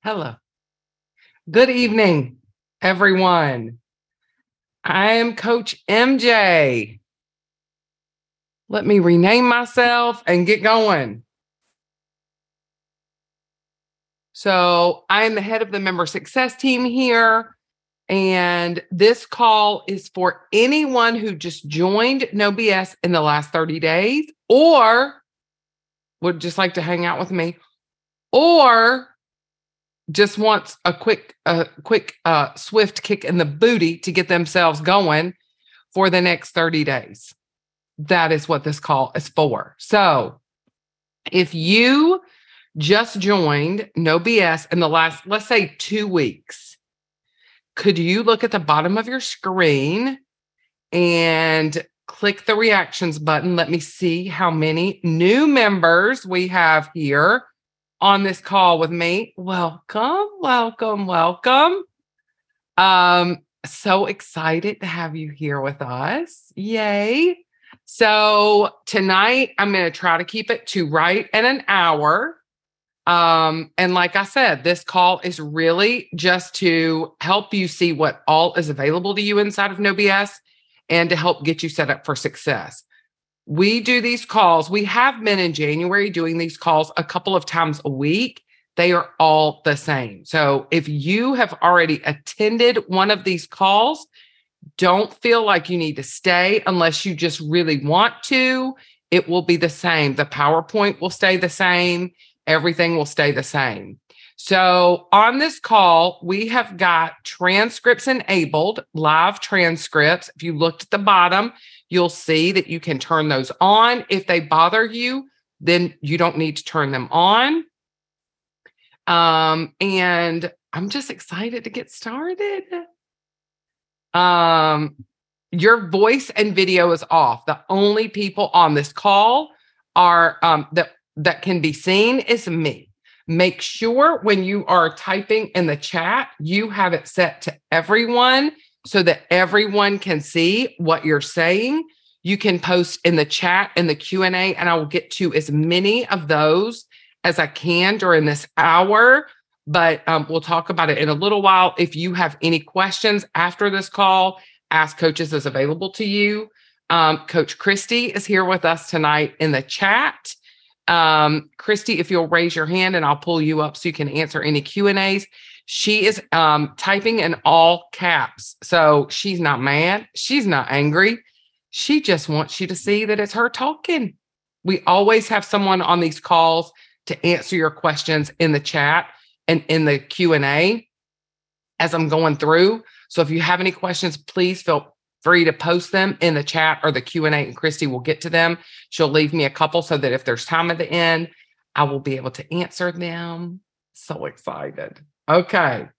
Hello. Good evening, everyone. I am Coach MJ. Let me rename myself and get going. So, I'm the head of the member success team here. And this call is for anyone who just joined No BS in the last 30 days or would just like to hang out with me or just wants a quick, swift kick in the booty to get themselves going for the next 30 days. That is what this call is for. So if you just joined No BS in the last, let's say 2 weeks, could you look at the bottom of your screen and click the reactions button? Let me see how many new members we have here on this call with me. Welcome, welcome, welcome. So excited to have you here with us. Yay. So tonight I'm going to try to keep it to right in an hour. And like I said, this call is really just to help you see what all is available to you inside of No BS and to help get you set up for success. We do these calls. We have been in January doing these calls a couple of times a week. They are all the same. So if you have already attended one of these calls, don't feel like you need to stay unless you just really want to. It will be the same. The PowerPoint will stay the same. Everything will stay the same. So on this call, we have got transcripts enabled, live transcripts. If you looked at the bottom, you'll see that you can turn those on. If they bother you, then you don't need to turn them on. And I'm just excited to get started. Your voice and video is off. The only people on this call are that can be seen is me. Make sure when you are typing in the chat, you have it set to everyone so that everyone can see what you're saying. You can post in the chat in the Q&A, and I will get to as many of those as I can during this hour. But we'll talk about it in a little while. If you have any questions after this call, Ask Coaches is available to you. Coach Christy is here with us tonight in the chat. Christy, if you'll raise your hand and I'll pull you up so you can answer any Q&As. She is typing in all caps. So she's not mad. She's not angry. She just wants you to see that it's her talking. We always have someone on these calls to answer your questions in the chat and in the Q&A as I'm going through. So if you have any questions, please feel free to post them in the chat or the Q&A, and Christy will get to them. She'll leave me a couple so that if there's time at the end, I will be able to answer them. So excited. Okay.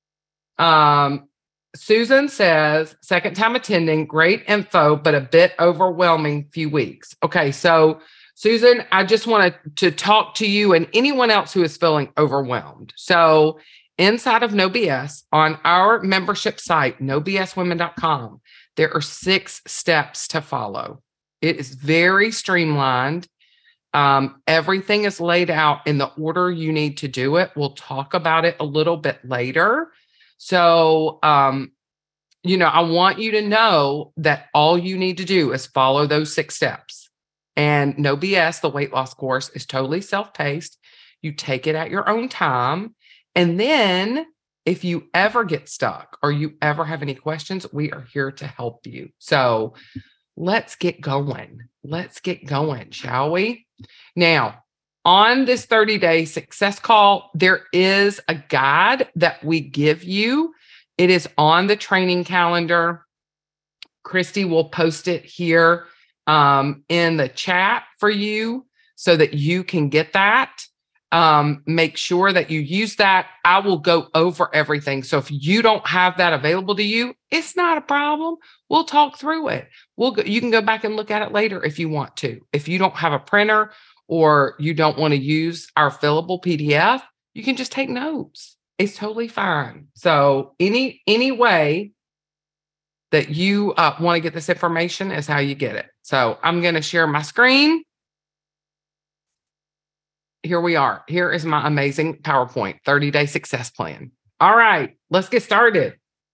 Susan says, second time attending, great info, but a bit overwhelming few weeks. Okay, so Susan, I just wanted to talk to you and anyone else who is feeling overwhelmed. So inside of No BS, on our membership site, nobswomen.com, there are 6 steps to follow. It is very streamlined. Everything is laid out in the order you need to do it. We'll talk about it a little bit later. So, I want you to know that all you need to do is follow those 6 steps. And No BS, the weight loss course, is totally self-paced. You take it at your own time. And then if you ever get stuck or you ever have any questions, we are here to help you. So let's get going. Let's get going, shall we? Now, on this 30-day success call, there is a guide that we give you. It is on the training calendar. Christy will post it here in the chat for you so that you can get that. Make sure that you use that. I will go over everything. So if you don't have that available to you, it's not a problem. We'll talk through it. You can go back and look at it later if you want to. If you don't have a printer or you don't want to use our fillable PDF, you can just take notes. It's totally fine. So any way that you want to get this information is how you get it. So I'm going to share my screen. here we are. Here is my amazing PowerPoint 30-day success plan. All right, let's get started.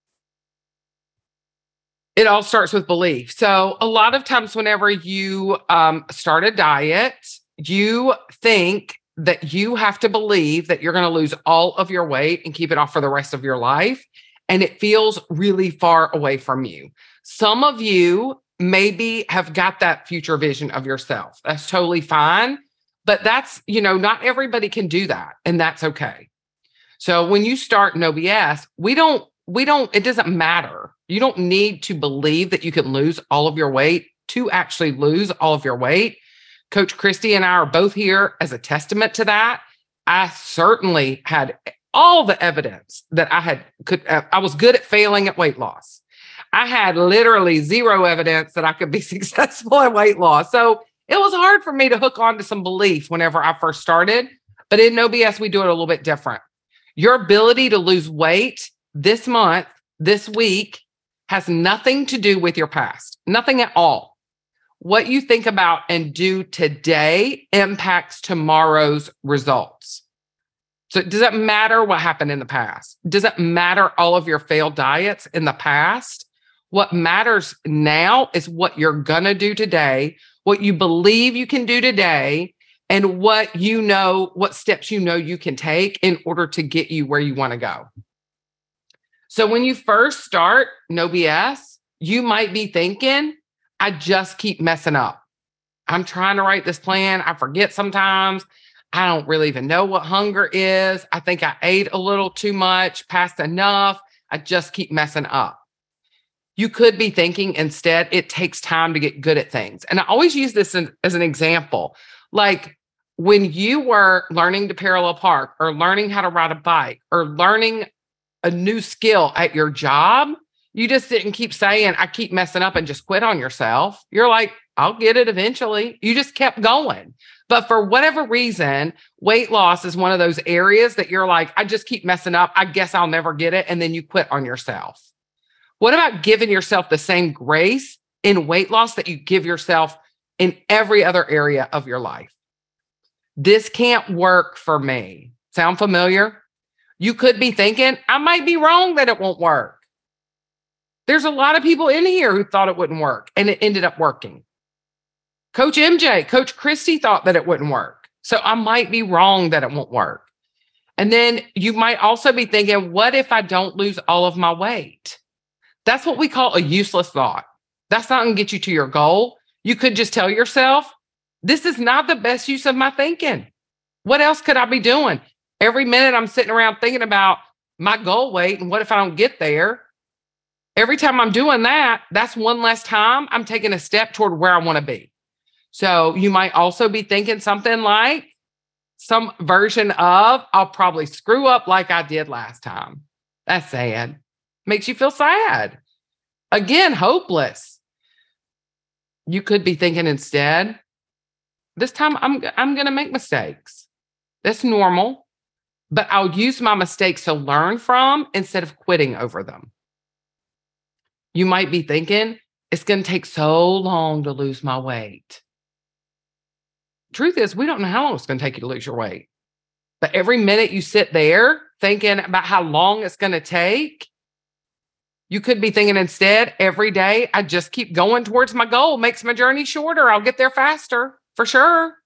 It all starts with belief. So a lot of times whenever you start a diet, you think that you have to believe that you're going to lose all of your weight and keep it off for the rest of your life. And it feels really far away from you. Some of you maybe have got that future vision of yourself. That's totally fine. But that's, not everybody can do that. And that's okay. So when you start No BS, it doesn't matter. You don't need to believe that you can lose all of your weight to actually lose all of your weight. Coach Christy and I are both here as a testament to that. I certainly had all the evidence that I was good at failing at weight loss. I had literally zero evidence that I could be successful at weight loss. So it was hard for me to hook on to some belief whenever I first started. But in No BS, we do it a little bit different. Your ability to lose weight this month, this week, has nothing to do with your past, nothing at all. What you think about and do today impacts tomorrow's results. So it doesn't matter what happened in the past. It doesn't matter all of your failed diets in the past. What matters now is what you're going to do today, what you believe you can do today, and what steps you can take in order to get you where you want to go. So when you first start No BS, you might be thinking, I just keep messing up. I'm trying to write this plan. I forget sometimes. I don't really even know what hunger is. I think I ate a little too much, past enough. I just keep messing up. You could be thinking instead, it takes time to get good at things. And I always use this as an example. Like when you were learning to parallel park or learning how to ride a bike or learning a new skill at your job, you just didn't keep saying, I keep messing up and just quit on yourself. You're like, I'll get it eventually. You just kept going. But for whatever reason, weight loss is one of those areas that you're like, I just keep messing up. I guess I'll never get it. And then you quit on yourself. What about giving yourself the same grace in weight loss that you give yourself in every other area of your life? This can't work for me. Sound familiar? You could be thinking, I might be wrong that it won't work. There's a lot of people in here who thought it wouldn't work, and it ended up working. Coach MJ, Coach Christy thought that it wouldn't work. So I might be wrong that it won't work. And then you might also be thinking, what if I don't lose all of my weight? That's what we call a useless thought. That's not going to get you to your goal. You could just tell yourself, this is not the best use of my thinking. What else could I be doing? Every minute I'm sitting around thinking about my goal weight and what if I don't get there? Every time I'm doing that, that's one less time I'm taking a step toward where I want to be. So you might also be thinking something like some version of, I'll probably screw up like I did last time. That's sad. Makes you feel sad. Again, hopeless. You could be thinking instead, this time I'm going to make mistakes. That's normal, but I'll use my mistakes to learn from instead of quitting over them. You might be thinking, it's going to take so long to lose my weight. Truth is, we don't know how long it's going to take you to lose your weight. But every minute you sit there thinking about how long it's going to take, you could be thinking instead, every day, I just keep going towards my goal, makes my journey shorter. I'll get there faster, for sure.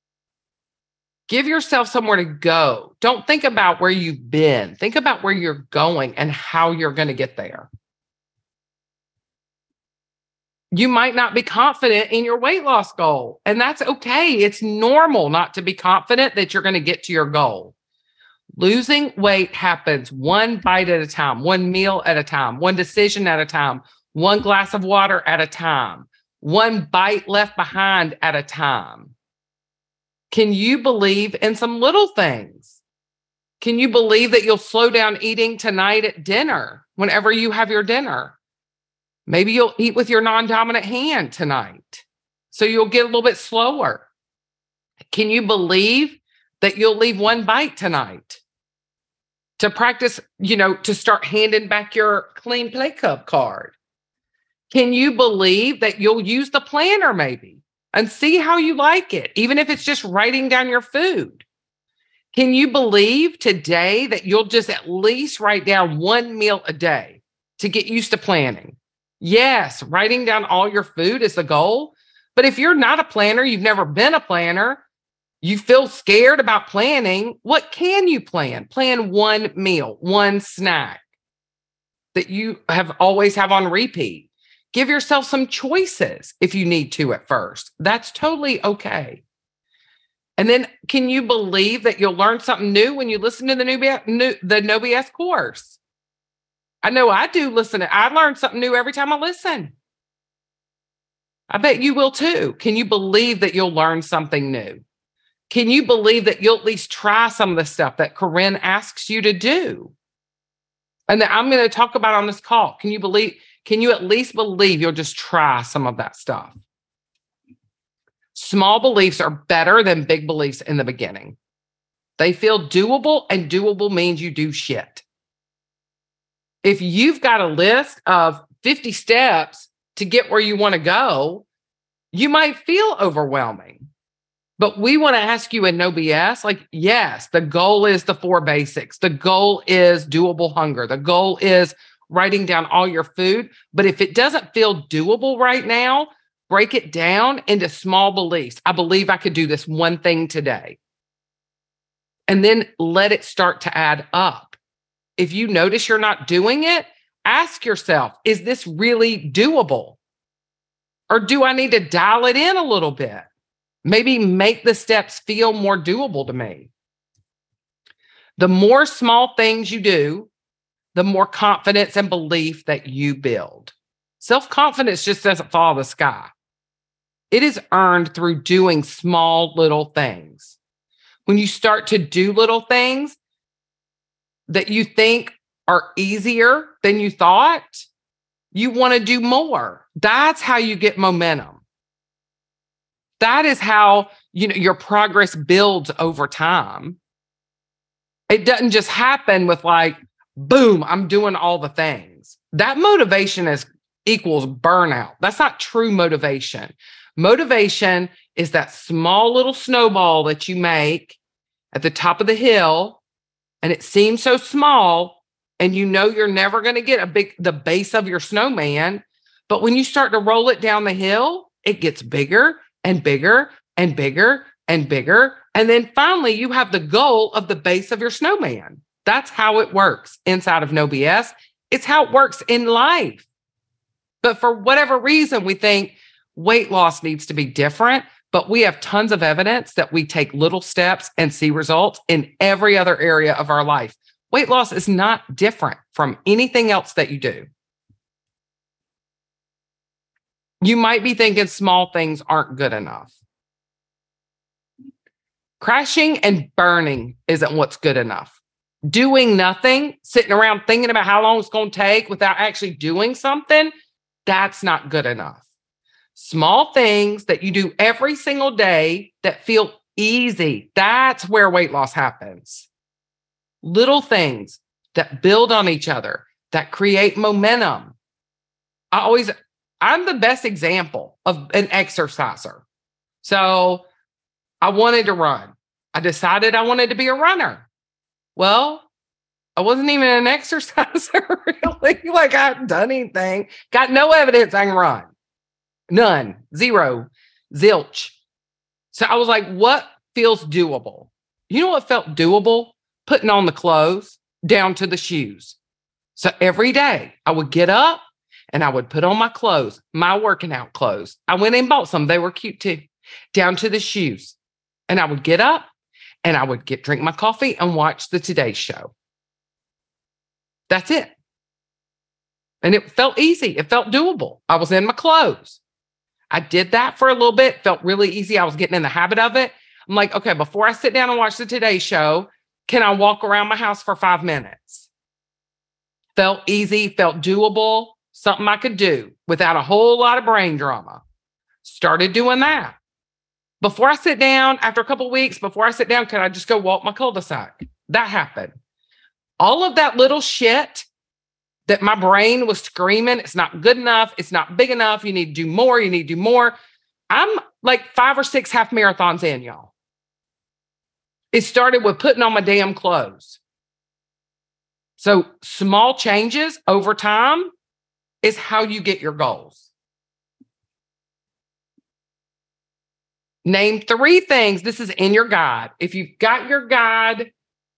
Give yourself somewhere to go. Don't think about where you've been. Think about where you're going and how you're going to get there. You might not be confident in your weight loss goal, and that's okay. It's normal not to be confident that you're going to get to your goal. Losing weight happens one bite at a time, one meal at a time, one decision at a time, one glass of water at a time, one bite left behind at a time. Can you believe in some little things? Can you believe that you'll slow down eating tonight at dinner whenever you have your dinner? Maybe you'll eat with your non-dominant hand tonight, so you'll get a little bit slower. Can you believe that you'll leave one bite tonight to practice, to start handing back your clean play cup card? Can you believe that you'll use the planner maybe and see how you like it, even if it's just writing down your food? Can you believe today that you'll just at least write down one meal a day to get used to planning? Yes, writing down all your food is the goal. But if you're not a planner, you've never been a planner, you feel scared about planning, what can you plan? Plan one meal, one snack that you always have on repeat. Give yourself some choices if you need to at first. That's totally okay. And then can you believe that you'll learn something new when you listen to the No BS course? I know I do listen. I learn something new every time I listen. I bet you will too. Can you believe that you'll learn something new? Can you believe that you'll at least try some of the stuff that Corinne asks you to do? And that I'm going to talk about on this call. Can you at least believe you'll just try some of that stuff? Small beliefs are better than big beliefs in the beginning. They feel doable, and doable means you do shit. If you've got a list of 50 steps to get where you want to go, you might feel overwhelming. But we want to ask you in No BS, like, yes, the goal is the 4 basics. The goal is doable hunger. The goal is writing down all your food. But if it doesn't feel doable right now, break it down into small beliefs. I believe I could do this one thing today. And then let it start to add up. If you notice you're not doing it, ask yourself, is this really doable? Or do I need to dial it in a little bit? Maybe make the steps feel more doable to me. The more small things you do, the more confidence and belief that you build. Self-confidence just doesn't fall out of the sky. It is earned through doing small little things. When you start to do little things that you think are easier than you thought, you want to do more. That's how you get momentum. That is how, your progress builds over time. It doesn't just happen with like, boom, I'm doing all the things. That motivation equals burnout. That's not true motivation. Motivation is that small little snowball that you make at the top of the hill, and it seems so small, and you're never going to get the base of your snowman. But when you start to roll it down the hill, it gets bigger and bigger and bigger and bigger. And then finally, you have the goal of the base of your snowman. That's how it works inside of No BS. It's how it works in life. But for whatever reason, we think weight loss needs to be different. But we have tons of evidence that we take little steps and see results in every other area of our life. Weight loss is not different from anything else that you do. You might be thinking small things aren't good enough. Crashing and burning isn't what's good enough. Doing nothing, sitting around thinking about how long it's going to take without actually doing something, that's not good enough. Small things that you do every single day that feel easy, that's where weight loss happens. Little things that build on each other, that create momentum. I'm the best example of an exerciser. So I wanted to run. I decided I wanted to be a runner. Well, I wasn't even an exerciser, really. Like, I hadn't done anything. Got no evidence I can run. None. Zero. Zilch. So I was like, what feels doable? You know what felt doable? Putting on the clothes down to the shoes. So every day I would get up and I would put on my clothes, my working out clothes. I went and bought some. They were cute too. Down to the shoes. And I would get up and I would drink my coffee and watch the Today Show. That's it. And it felt easy. It felt doable. I was in my clothes. I did that for a little bit. Felt really easy. I was getting in the habit of it. I'm like, okay, before I sit down and watch the Today Show, can I walk around my house for 5 minutes? Felt easy, felt doable, something I could do without a whole lot of brain drama. Started doing that. Before I sit down, after a couple of weeks, before I sit down, can I just go walk my cul-de-sac? That happened. All of that little shit that my brain was screaming, it's not good enough, it's not big enough, you need to do more, you need to do more. I'm like 5 or 6 half marathons in, y'all. It started with putting on my damn clothes. So small changes over time is how you get your goals. Name 3 things. This is in your guide. If you've got your guide,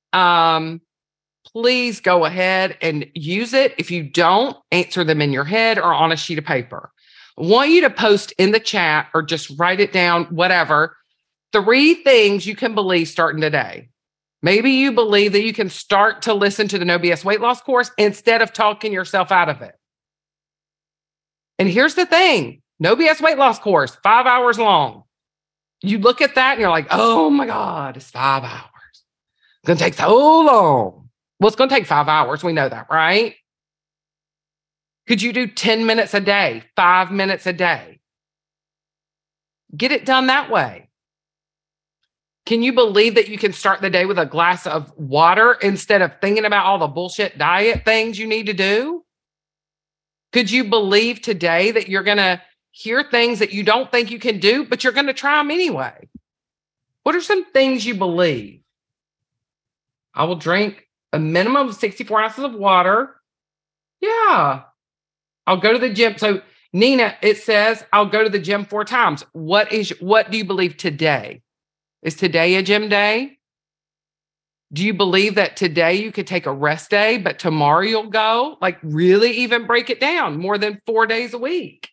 please go ahead and use it. If you don't, answer them in your head or on a sheet of paper. I want you to post in the chat or just write it down, whatever. 3 things you can believe starting today. Maybe you believe that you can start to listen to the No BS weight loss course instead of talking yourself out of it. And here's the thing, No BS weight loss course, 5 hours long. You look at that and you're like, oh my God, it's 5 hours. It's going to take so long. Well, it's going to take 5 hours. We know that, right? Could you do 10 minutes a day, 5 minutes a day? Get it done that way. Can you believe that you can start the day with a glass of water instead of thinking about all the bullshit diet things you need to do? Could you believe today that you're going to hear things that you don't think you can do, but you're going to try them anyway? What are some things you believe? I will drink a minimum of 64 ounces of water. Yeah. I'll go to the gym. So Nina, it says, I'll go to the gym 4 times. What do you believe today? Is today a gym day? Do you believe that today you could take a rest day, but tomorrow you'll go? Like really even break it down more than 4 days a week.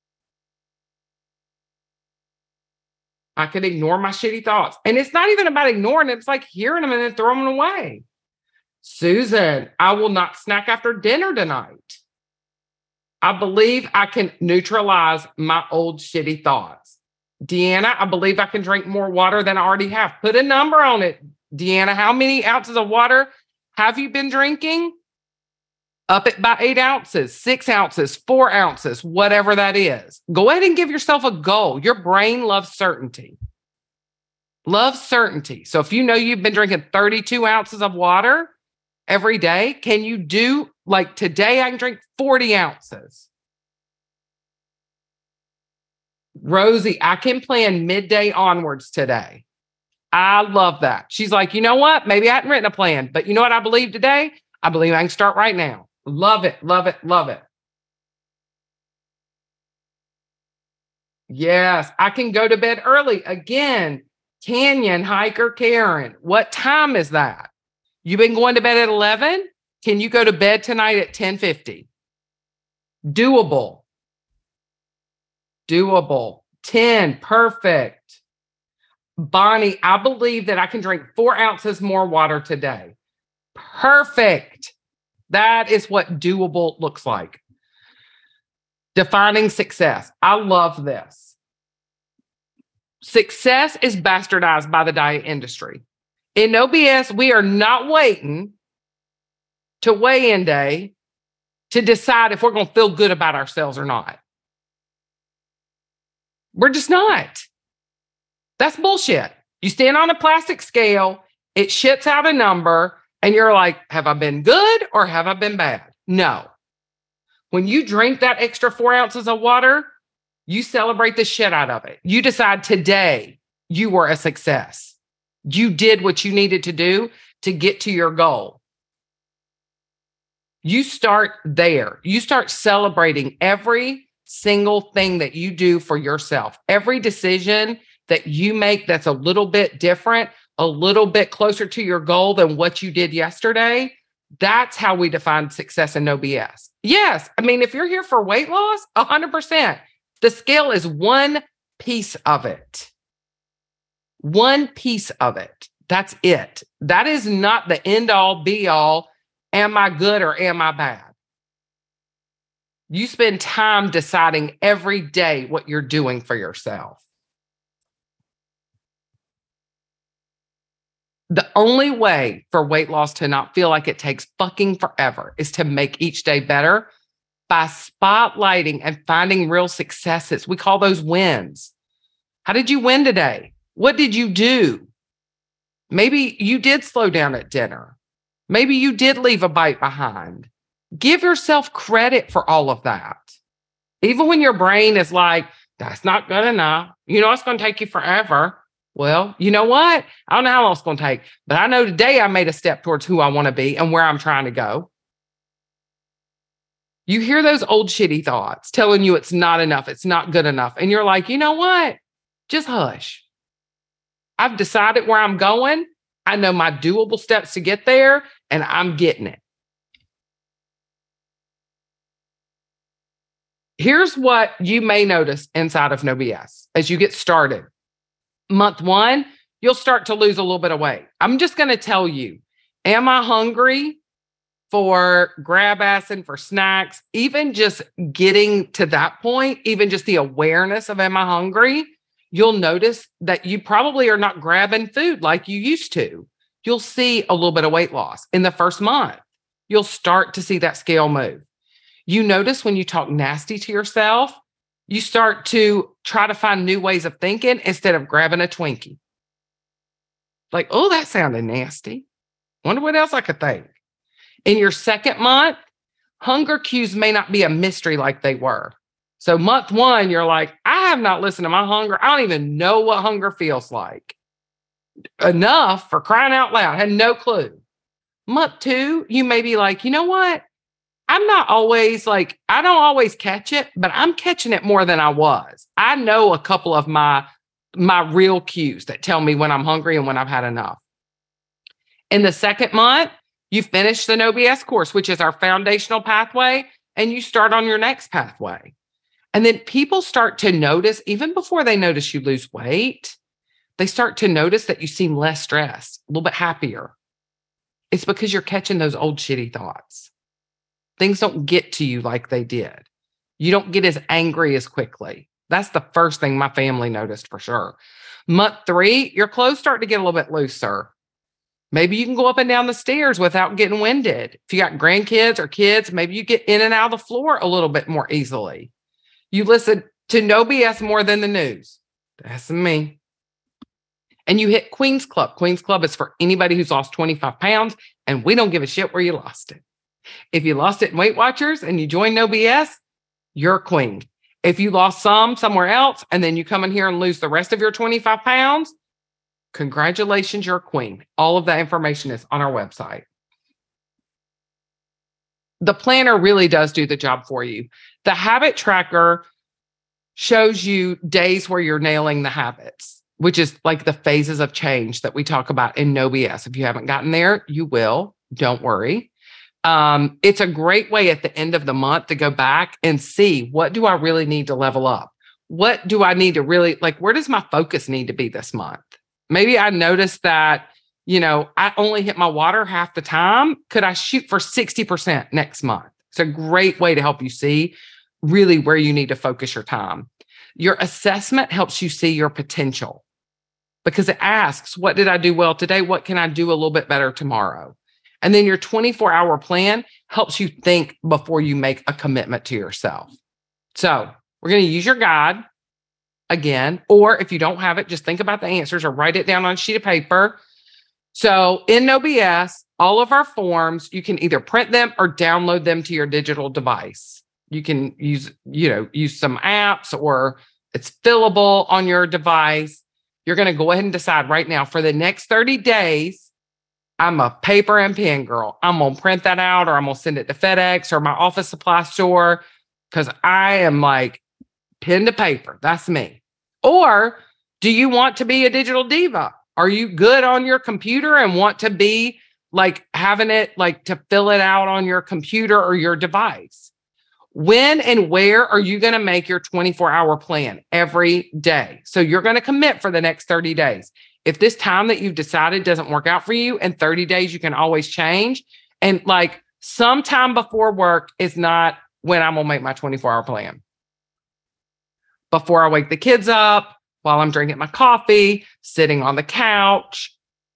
I could ignore my shitty thoughts. And it's not even about ignoring it. It's like hearing them and then throwing them away. Susan, I will not snack after dinner tonight. I believe I can neutralize my old shitty thoughts. Deanna, I believe I can drink more water than I already have. Put a number on it. Deanna, how many ounces of water have you been drinking? Up it by 8 ounces, 6 ounces, 4 ounces, whatever that is. Go ahead and give yourself a goal. Your brain loves certainty. Loves certainty. So if you know you've been drinking 32 ounces of water every day, can you do like today I can drink 40 ounces? Rosie, I can plan midday onwards today. I love that. She's like, you know what? Maybe I hadn't written a plan, but you know what I believe today? I believe I can start right now. Love it, love it, love it. Yes, I can go to bed early. Again, Canyon Hiker Karen, what time is that? You've been going to bed at 11? Can you go to bed tonight at 10:50? Doable. Doable. 10, perfect. Bonnie, I believe that I can drink 4 ounces more water today. Perfect. That is what doable looks like. Defining success. I love this. Success is bastardized by the diet industry. In No BS, we are not waiting to weigh-in day to decide if we're going to feel good about ourselves or not. We're just not. That's bullshit. You stand on a plastic scale, it shits out a number, and you're like, have I been good or have I been bad? No. When you drink that extra 4 ounces of water, you celebrate the shit out of it. You decide today you were a success. You did what you needed to do to get to your goal. You start there. You start celebrating every single thing that you do for yourself. Every decision that you make that's a little bit different, a little bit closer to your goal than what you did yesterday. That's how we define success in No BS. Yes. I mean, if you're here for weight loss, 100%. The scale is one piece of it. One piece of it. That's it. That is not the end all be all. Am I good or am I bad? You spend time deciding every day what you're doing for yourself. The only way for weight loss to not feel like it takes fucking forever is to make each day better by spotlighting and finding real successes. We call those wins. How did you win today? What did you do? Maybe you did slow down at dinner. Maybe you did leave a bite behind. Give yourself credit for all of that. Even when your brain is like, that's not good enough. You know, it's going to take you forever. Well, you know what? I don't know how long it's going to take, but I know today I made a step towards who I want to be and where I'm trying to go. You hear those old shitty thoughts telling you it's not enough, it's not good enough. And you're like, you know what? Just hush. I've decided where I'm going. I know my doable steps to get there, and I'm getting it. Here's what you may notice inside of No BS as you get started. Month 1, you'll start to lose a little bit of weight. I'm just going to tell you, am I hungry for grab ass and for snacks? Even just getting to that point, even just the awareness of am I hungry, you'll notice that you probably are not grabbing food like you used to. You'll see a little bit of weight loss in the first month. You'll start to see that scale move. You notice when you talk nasty to yourself, you start to try to find new ways of thinking instead of grabbing a Twinkie. Like, oh, that sounded nasty. Wonder what else I could think. In your second month, hunger cues may not be a mystery like they were. So month 1, you're like, I have not listened to my hunger. I don't even know what hunger feels like. Enough for crying out loud. I had no clue. Month 2, you may be like, you know what? I'm not always like, I don't always catch it, but I'm catching it more than I was. I know a couple of my real cues that tell me when I'm hungry and when I've had enough. In the second month, you finish the No BS course, which is our foundational pathway, and you start on your next pathway. And then people start to notice, even before they notice you lose weight, they start to notice that you seem less stressed, a little bit happier. It's because you're catching those old shitty thoughts. Things don't get to you like they did. You don't get as angry as quickly. That's the first thing my family noticed for sure. Month 3, your clothes start to get a little bit looser. Maybe you can go up and down the stairs without getting winded. If you got grandkids or kids, maybe you get in and out of the floor a little bit more easily. You listen to No BS more than the news. That's me. And you hit Queen's Club. Queen's Club is for anybody who's lost 25 pounds, and we don't give a shit where you lost it. If you lost it in Weight Watchers and you join No BS, you're a queen. If you lost some somewhere else and then you come in here and lose the rest of your 25 pounds, congratulations, you're a queen. All of that information is on our website. The planner really does do the job for you. The habit tracker shows you days where you're nailing the habits, which is like the phases of change that we talk about in No BS. If you haven't gotten there, you will. Don't worry. It's a great way at the end of the month to go back and see, what do I really need to level up? What do I need to really, like, where does my focus need to be this month? Maybe I noticed that, I only hit my water half the time. Could I shoot for 60% next month? It's a great way to help you see really where you need to focus your time. Your assessment helps you see your potential because it asks, what did I do well today? What can I do a little bit better tomorrow? And then your 24-hour plan helps you think before you make a commitment to yourself. So we're going to use your guide again, or if you don't have it, just think about the answers or write it down on a sheet of paper. So in No BS, all of our forms, you can either print them or download them to your digital device. You can use some apps, or it's fillable on your device. You're going to go ahead and decide right now for the next 30 days, I'm a paper and pen girl. I'm going to print that out, or I'm going to send it to FedEx or my office supply store, because I am like pen to paper. That's me. Or do you want to be a digital diva? Are you good on your computer and want to be like having it like to fill it out on your computer or your device? When and where are you going to make your 24-hour plan every day? So you're going to commit for the next 30 days. If this time that you've decided doesn't work out for you, in 30 days, you can always change. And like sometime before work is not when I'm going to make my 24-hour plan. Before I wake the kids up, while I'm drinking my coffee, sitting on the couch,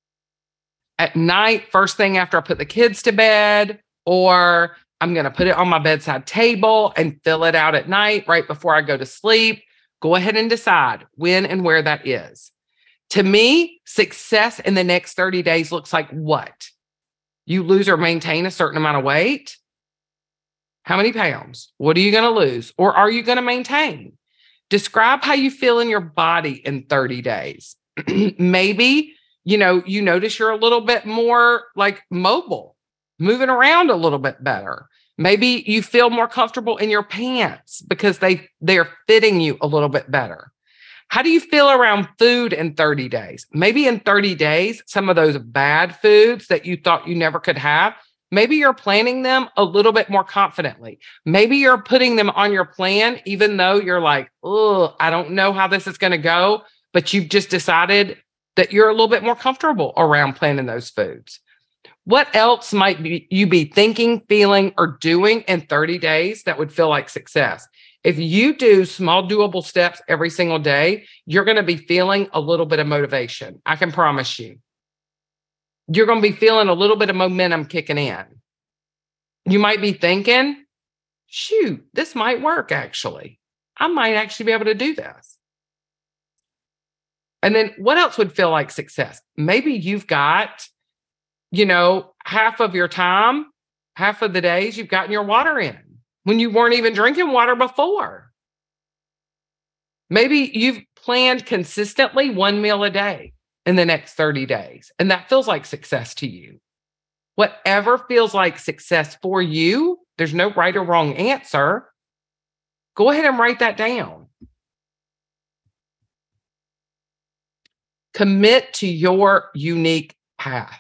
at night, first thing after I put the kids to bed, or I'm going to put it on my bedside table and fill it out at night right before I go to sleep. Go ahead and decide when and where that is. To me, success in the next 30 days looks like what? You lose or maintain a certain amount of weight. How many pounds? What are you going to lose? Or are you going to maintain? Describe how you feel in your body in 30 days. Maybe, you notice you're a little bit more like mobile, moving around a little bit better. Maybe you feel more comfortable in your pants because they're fitting you a little bit better. How do you feel around food in 30 days? Maybe in 30 days, some of those bad foods that you thought you never could have, maybe you're planning them a little bit more confidently. Maybe you're putting them on your plan, even though you're like, oh, I don't know how this is going to go, but you've just decided that you're a little bit more comfortable around planning those foods. What else might you be thinking, feeling, or doing in 30 days that would feel like success? If you do small, doable steps every single day, you're going to be feeling a little bit of motivation. I can promise you. You're going to be feeling a little bit of momentum kicking in. You might be thinking, shoot, this might work actually. I might actually be able to do this. And then what else would feel like success? Maybe you've got, half of your time, half of the days you've gotten your water in when you weren't even drinking water before. Maybe you've planned consistently one meal a day in the next 30 days, and that feels like success to you. Whatever feels like success for you, there's no right or wrong answer. Go ahead and write that down. Commit to your unique path.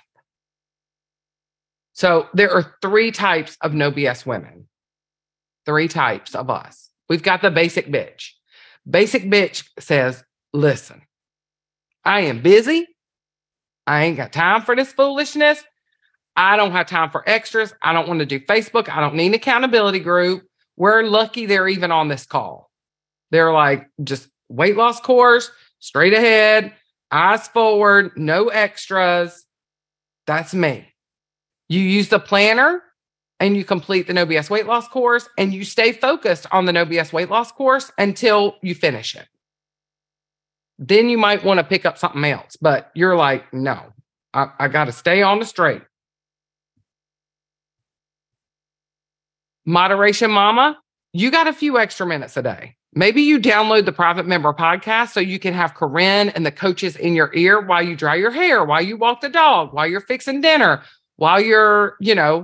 So there are 3 types of no BS women. 3 types of us. We've got the basic bitch. Basic bitch says, listen, I am busy. I ain't got time for this foolishness. I don't have time for extras. I don't want to do Facebook. I don't need an accountability group. We're lucky they're even on this call. They're like, just weight loss course, straight ahead, eyes forward, no extras. That's me. You use the planner and you complete the No BS weight loss course, and you stay focused on the No BS weight loss course until you finish it. Then you might want to pick up something else, but you're like, no, I got to stay on the straight. Moderation Mama, you got a few extra minutes a day. Maybe you download the private member podcast so you can have Corinne and the coaches in your ear while you dry your hair, while you walk the dog, while you're fixing dinner, while you're,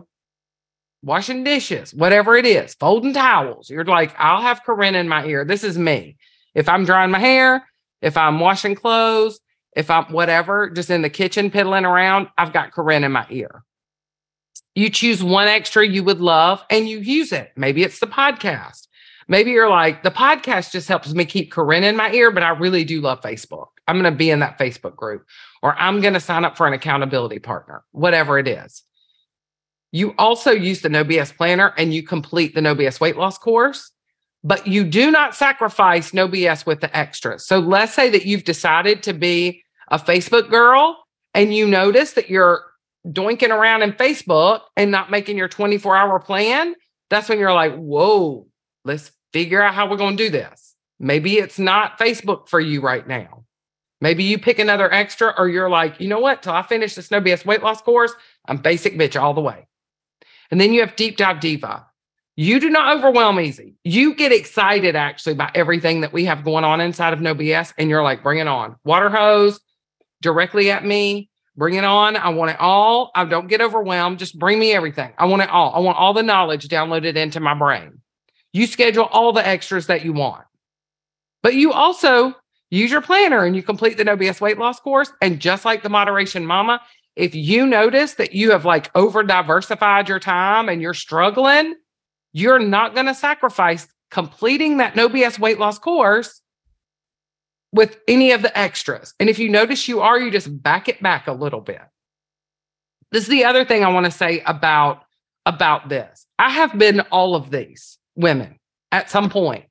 washing dishes, whatever it is, folding towels. You're like, I'll have Corinne in my ear. This is me. If I'm drying my hair, if I'm washing clothes, if I'm whatever, just in the kitchen piddling around, I've got Corinne in my ear. You choose one extra you would love and you use it. Maybe it's the podcast. Maybe you're like, the podcast just helps me keep Corinne in my ear, but I really do love Facebook. I'm going to be in that Facebook group, or I'm going to sign up for an accountability partner, whatever it is. You also use the No BS planner and you complete the No BS weight loss course, but you do not sacrifice No BS with the extras. So let's say that you've decided to be a Facebook girl and you notice that you're doinking around in Facebook and not making your 24-hour plan. That's when you're like, whoa, let's figure out how we're going to do this. Maybe it's not Facebook for you right now. Maybe you pick another extra, or you're like, you know what? Till I finish this No BS weight loss course, I'm basic bitch all the way. And then you have Deep Dive Diva. You do not overwhelm easy. You get excited actually by everything that we have going on inside of No BS. And you're like, bring it on. Water hose directly at me. Bring it on. I want it all. I don't get overwhelmed. Just bring me everything. I want it all. I want all the knowledge downloaded into my brain. You schedule all the extras that you want. But you also use your planner and you complete the No BS weight loss course. And just like the Moderation Mama, if you notice that you have like over diversified your time and you're struggling, you're not going to sacrifice completing that No BS weight loss course with any of the extras. And if you notice you are, you just back it back a little bit. This is the other thing I want to say about this. I have been all of these women at some point.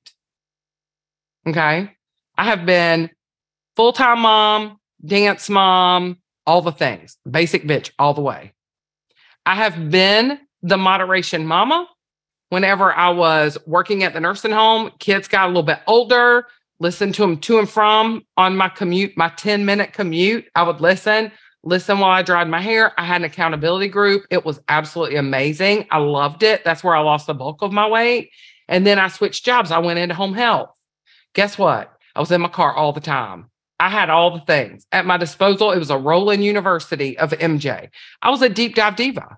Okay. I have been full-time mom, dance mom, all the things, basic bitch all the way. I have been the Moderation Mama. Whenever I was working at the nursing home, kids got a little bit older, listen to them to and from on my commute, my 10-minute commute. I would listen while I dried my hair. I had an accountability group. It was absolutely amazing. I loved it. That's where I lost the bulk of my weight. And then I switched jobs. I went into home health. Guess what? I was in my car all the time. I had all the things at my disposal. It was a rolling university of MJ. I was a deep dive diva.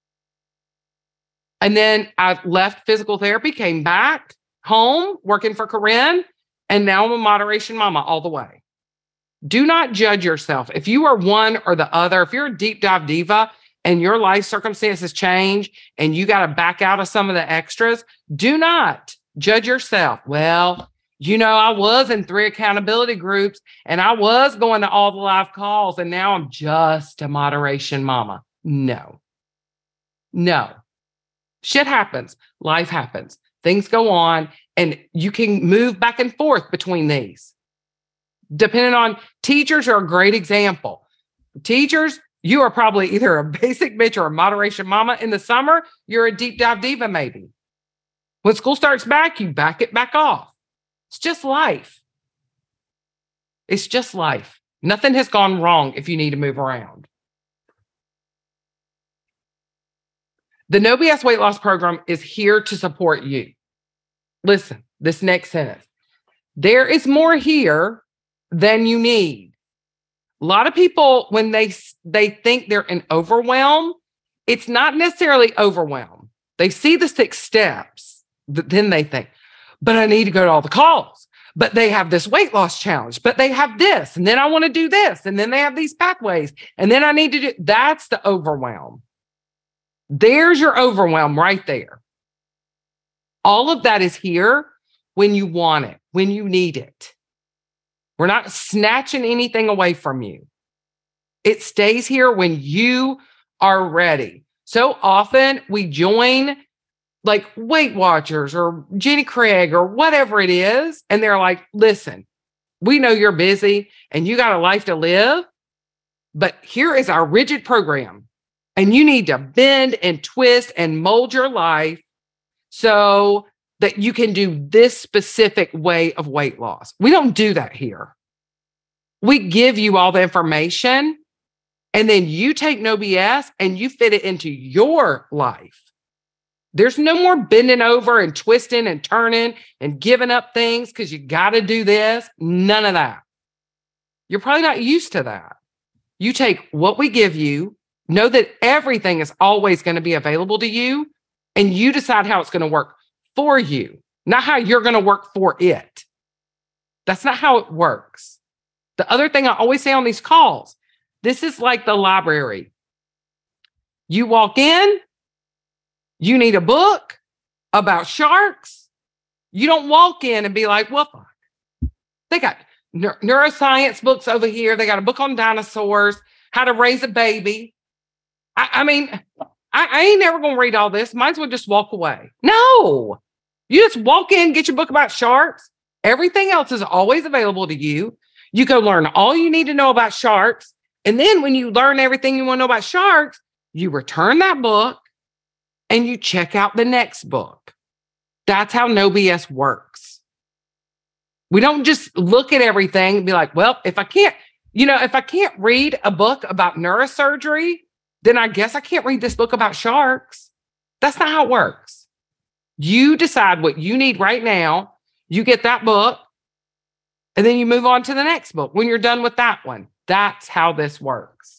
And then I left physical therapy, came back home working for Corinne, and now I'm a moderation mama all the way. Do not judge yourself. If you are one or the other, if you're a deep dive diva and your life circumstances change and you got to back out of some of the extras, do not judge yourself. Well, I was in 3 accountability groups and I was going to all the live calls and now I'm just a moderation mama. No. Shit happens. Life happens. Things go on and you can move back and forth between these. Depending on teachers are a great example. Teachers, you are probably either a basic bitch or a moderation mama. In the summer, you're a deep dive diva maybe. When school starts back, you back it back off. It's just life. It's just life. Nothing has gone wrong if you need to move around. The No BS weight loss program is here to support you. Listen, this next sentence. There is more here than you need. A lot of people, when they think they're in overwhelm, it's not necessarily overwhelm. They see the 6 steps, but then they think, but I need to go to all the calls. But they have this weight loss challenge, but they have this, and then I want to do this, and then they have these pathways, and then I need to do, that's the overwhelm. There's your overwhelm right there. All of that is here when you want it, when you need it. We're not snatching anything away from you. It stays here when you are ready. So often we join like Weight Watchers or Jenny Craig or whatever it is. And they're like, listen, we know you're busy and you got a life to live, but here is our rigid program. And you need to bend and twist and mold your life so that you can do this specific way of weight loss. We don't do that here. We give you all the information and then you take No BS and you fit it into your life. There's no more bending over and twisting and turning and giving up things because you got to do this. None of that. You're probably not used to that. You take what we give you, know that everything is always going to be available to you, and you decide how it's going to work for you, not how you're going to work for it. That's not how it works. The other thing I always say on these calls, this is like the library. You walk in, you need a book about sharks. You don't walk in and be like, well, fuck. They got neuroscience books over here. They got a book on dinosaurs, how to raise a baby. I mean, I ain't never going to read all this. Might as well just walk away. No, you just walk in, get your book about sharks. Everything else is always available to you. You go learn all you need to know about sharks. And then when you learn everything you want to know about sharks, you return that book and you check out the next book. That's how No BS works. We don't just look at everything and be like, well, if I can't read a book about neurosurgery, then I guess I can't read this book about sharks. That's not how it works. You decide what you need right now. You get that book, and then you move on to the next book when you're done with that one. That's how this works.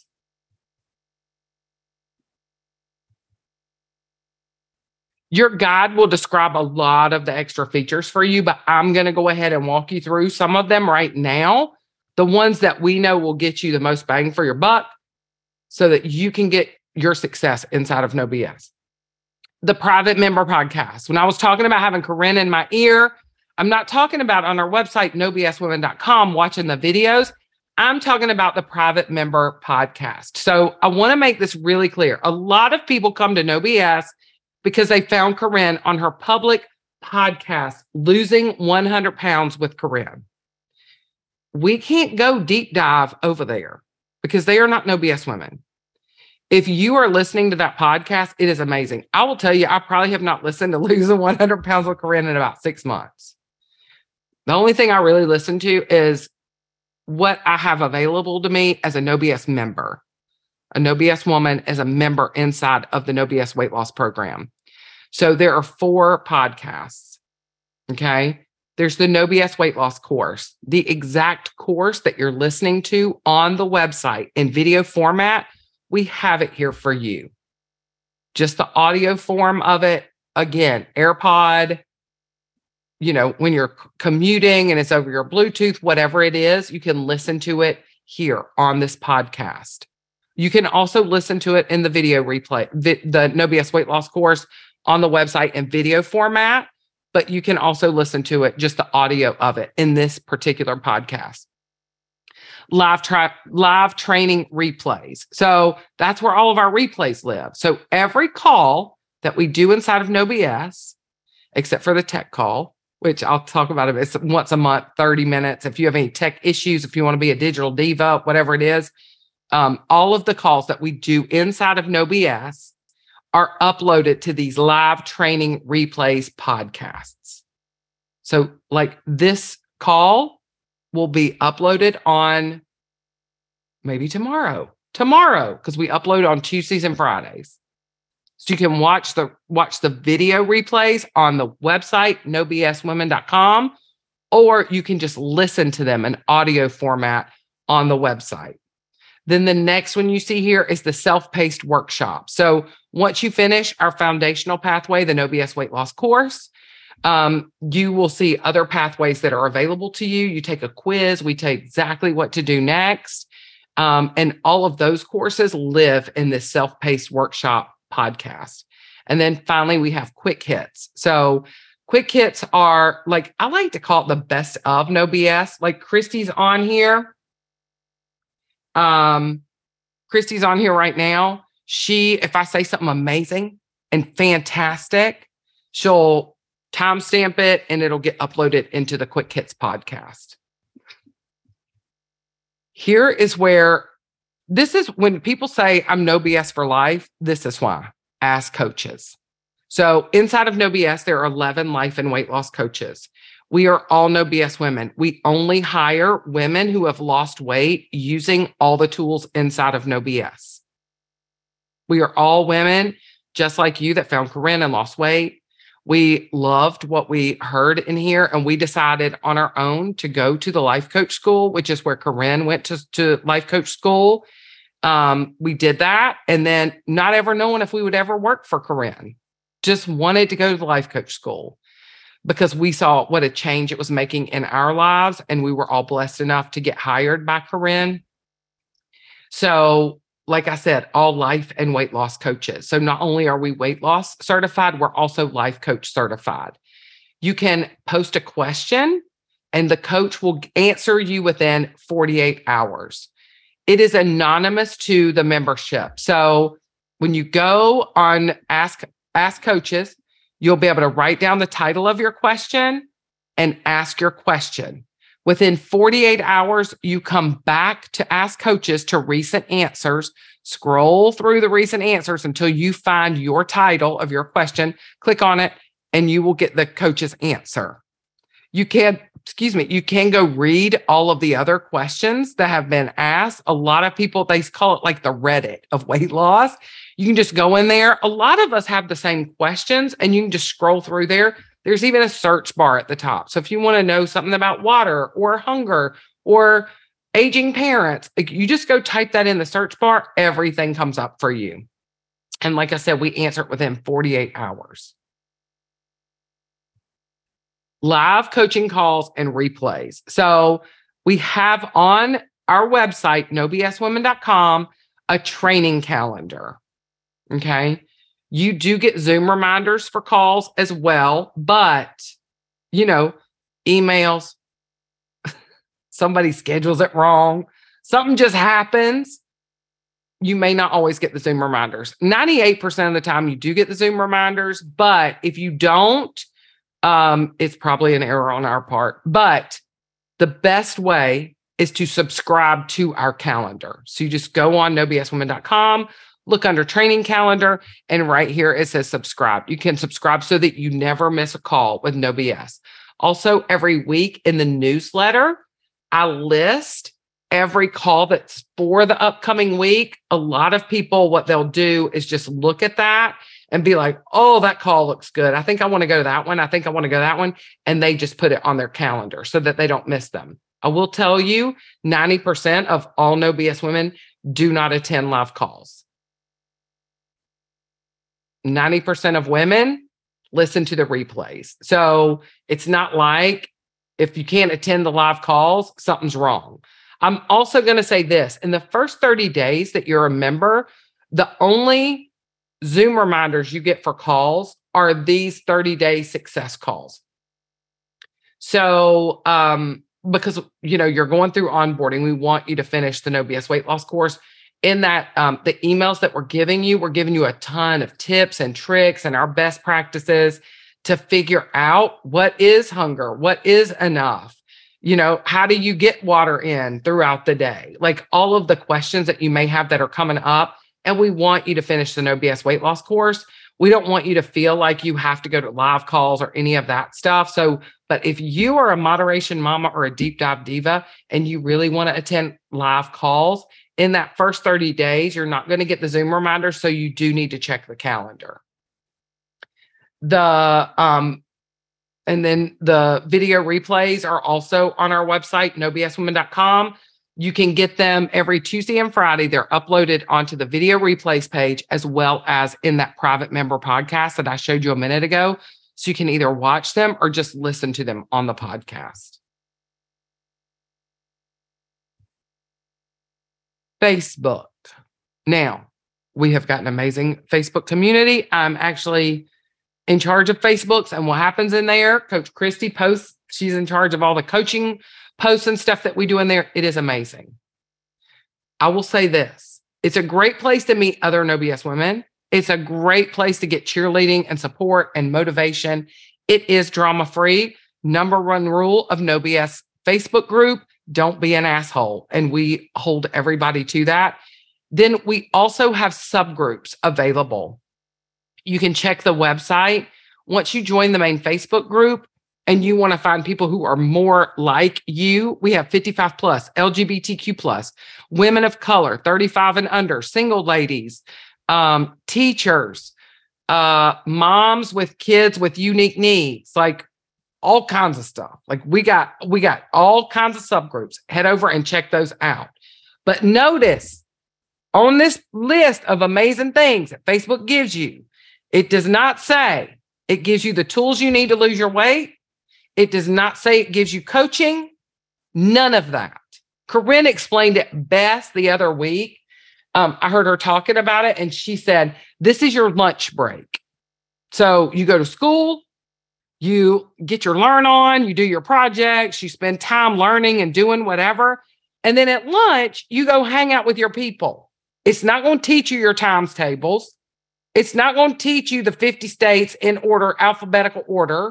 Your guide will describe a lot of the extra features for you, but I'm going to go ahead and walk you through some of them right now, the ones that we know will get you the most bang for your buck so that you can get your success inside of No BS. The private member podcast. When I was talking about having Corinne in my ear, I'm not talking about on our website, nobswomen.com, watching the videos. I'm talking about the private member podcast. So I want to make this really clear. A lot of people come to No BS because they found Corinne on her public podcast, Losing 100 Pounds with Corinne. We can't go deep dive over there because they are not No BS women. If you are listening to that podcast, it is amazing. I will tell you, I probably have not listened to Losing 100 Pounds with Corinne in about 6 months. The only thing I really listen to is what I have available to me as a No BS member. A No BS woman as a member inside of the No BS weight loss program. So there are 4 podcasts. Okay. There's the No BS weight loss course, the exact course that you're listening to on the website in video format. We have it here for you. Just the audio form of it. Again, AirPod, when you're commuting and it's over your Bluetooth, whatever it is, you can listen to it here on this podcast. You can also listen to it in the video replay, the No BS weight loss course on the website in video format, but you can also listen to it, just the audio of it in this particular podcast. Live training replays. So that's where all of our replays live. So every call that we do inside of No BS, except for the tech call, which I'll talk about it, it's once a month, 30 minutes. If you have any tech issues, if you want to be a digital diva, whatever it is, all of the calls that we do inside of No BS are uploaded to these live training replays podcasts. So like this call will be uploaded on maybe tomorrow, because we upload on Tuesdays and Fridays. So you can watch the video replays on the website, nobswomen.com, or you can just listen to them in audio format on the website. Then the next one you see here is the self-paced workshop. So once you finish our foundational pathway, the No BS weight loss course, you will see other pathways that are available to you. You take a quiz. We tell you exactly what to do next. And all of those courses live in this self-paced workshop podcast. And then finally, we have quick hits. So quick hits are like, I like to call it the best of No BS. Like Christy's on here. Christy's on here right now. If I say something amazing and fantastic, she'll timestamp it and it'll get uploaded into the Quick Hits podcast. Here is where, this is when people say I'm No BS for life. This is why. Ask coaches. So inside of No BS, there are 11 life and weight loss coaches. We are all No BS women. We only hire women who have lost weight using all the tools inside of No BS. We are all women just like you that found Corinne and lost weight. We loved what we heard in here, and we decided on our own to go to the life coach school, which is where Corinne went to life coach school. We did that, and then not ever knowing if we would ever work for Corinne. Just wanted to go to the life coach school because we saw what a change it was making in our lives, and we were all blessed enough to get hired by Corinne. So, like I said, all life and weight loss coaches. So not only are we weight loss certified, we're also life coach certified. You can post a question and the coach will answer you within 48 hours. It is anonymous to the membership. So when you go on Ask Coaches, you'll be able to write down the title of your question and ask your question. Within 48 hours, you come back to Ask Coaches to recent answers, scroll through the recent answers until you find your title of your question, click on it, and you will get the coach's answer. You can go read all of the other questions that have been asked. A lot of people, they call it like the Reddit of weight loss. You can just go in there. A lot of us have the same questions and you can just scroll through there. There's even a search bar at the top. So if you want to know something about water or hunger or aging parents, you just go type that in the search bar. Everything comes up for you. And like I said, we answer it within 48 hours. Live coaching calls and replays. So we have on our website, nobswomen.com, a training calendar. Okay. You do get Zoom reminders for calls as well, but, emails, somebody schedules it wrong, something just happens. You may not always get the Zoom reminders. 98% of the time you do get the Zoom reminders, but if you don't, it's probably an error on our part. But the best way is to subscribe to our calendar. So you just go on nobswomen.com, look under training calendar, and right here it says subscribe. You can subscribe so that you never miss a call with No BS. Also, every week in the newsletter, I list every call that's for the upcoming week. A lot of people, what they'll do is just look at that and be like, oh, that call looks good. I think I want to go to that one. I think I want to go to that one. And they just put it on their calendar so that they don't miss them. I will tell you, 90% of all No BS women do not attend live calls. 90% of women listen to the replays. So it's not like if you can't attend the live calls, something's wrong. I'm also going to say this. In the first 30 days that you're a member, the only Zoom reminders you get for calls are these 30-day success calls. So, because, you're going through onboarding, we want you to finish the No BS weight loss course. In that, the emails that we're giving you a ton of tips and tricks and our best practices to figure out what is hunger, what is enough. How do you get water in throughout the day? Like all of the questions that you may have that are coming up. And we want you to finish the No BS weight loss course. We don't want you to feel like you have to go to live calls or any of that stuff. So, but if you are a moderation mama or a deep dive diva and you really want to attend live calls, in that first 30 days, you're not going to get the Zoom reminder. So you do need to check the calendar. And then the video replays are also on our website, nobswomen.com. You can get them every Tuesday and Friday. They're uploaded onto the video replays page, as well as in that private member podcast that I showed you a minute ago. So you can either watch them or just listen to them on the podcast. Facebook. Now, we have got an amazing Facebook community. I'm actually in charge of Facebooks and what happens in there. Coach Christy posts. She's in charge of all the coaching posts and stuff that we do in there. It is amazing. I will say this. It's a great place to meet other No BS women. It's a great place to get cheerleading and support and motivation. It is drama-free. Number one rule of No BS Facebook group, don't be an asshole. And we hold everybody to that. Then we also have subgroups available. You can check the website. Once you join the main Facebook group and you want to find people who are more like you, we have 55 plus, LGBTQ plus, women of color, 35 and under, single ladies, teachers, moms with kids with unique needs, like all kinds of stuff. Like we got all kinds of subgroups. Head over and check those out. But notice on this list of amazing things that Facebook gives you, it does not say it gives you the tools you need to lose your weight. It does not say it gives you coaching. None of that. Corinne explained it best the other week. I heard her talking about it, and she said, this is your lunch break. So you go to school, you get your learn on, you do your projects, you spend time learning and doing whatever. And then at lunch, you go hang out with your people. It's not going to teach you your times tables. It's not going to teach you the 50 states in order, alphabetical order.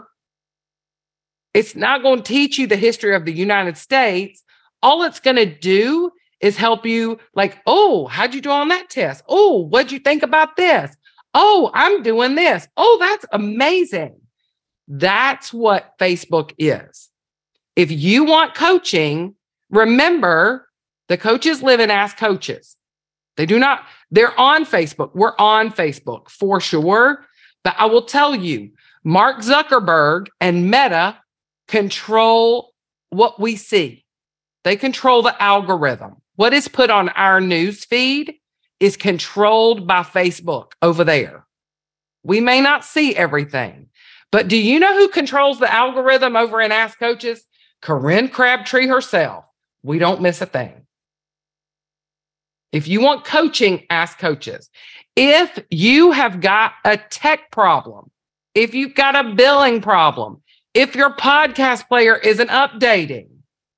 It's not going to teach you the history of the United States. All it's going to do is help you like, oh, how'd you do on that test? Oh, what'd you think about this? Oh, I'm doing this. Oh, that's amazing. That's what Facebook is. If you want coaching, remember the coaches live in Ask Coaches. They do not, they're on Facebook. We're on Facebook for sure. But I will tell you, Mark Zuckerberg and Meta control what we see. They control the algorithm. What is put on our news feed is controlled by Facebook over there. We may not see everything, but do you know who controls the algorithm over in Ask Coaches? Corinne Crabtree herself. We don't miss a thing. If you want coaching, Ask Coaches. If you have got a tech problem, if you've got a billing problem, if your podcast player isn't updating,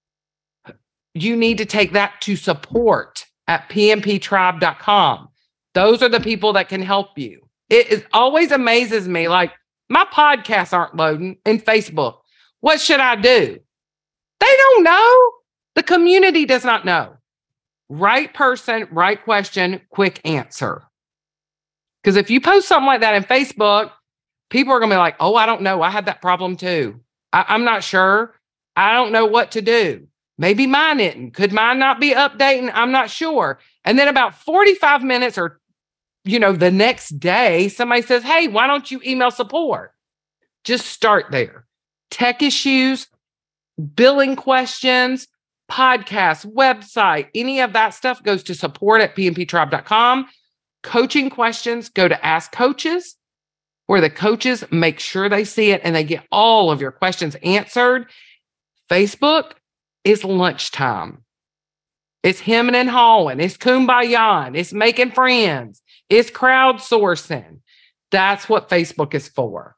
you need to take that to support at pmptribe.com. Those are the people that can help you. It always amazes me, like my podcasts aren't loading in Facebook. What should I do? They don't know. The community does not know. Right person, right question, quick answer. Because if you post something like that in Facebook, people are going to be like, oh, I don't know. I had that problem too. I'm not sure. I don't know what to do. Maybe mine isn't. Could mine not be updating? I'm not sure. And then about 45 minutes or the next day somebody says, hey, why don't you email support? Just start there. Tech issues, billing questions, podcast, website, any of that stuff goes to support@pnptribe.com. Coaching questions go to Ask Coaches, where the coaches make sure they see it and they get all of your questions answered. Facebook is lunchtime. It's hemming and hawing. It's kumbaya. It's making friends. It's crowdsourcing. That's what Facebook is for.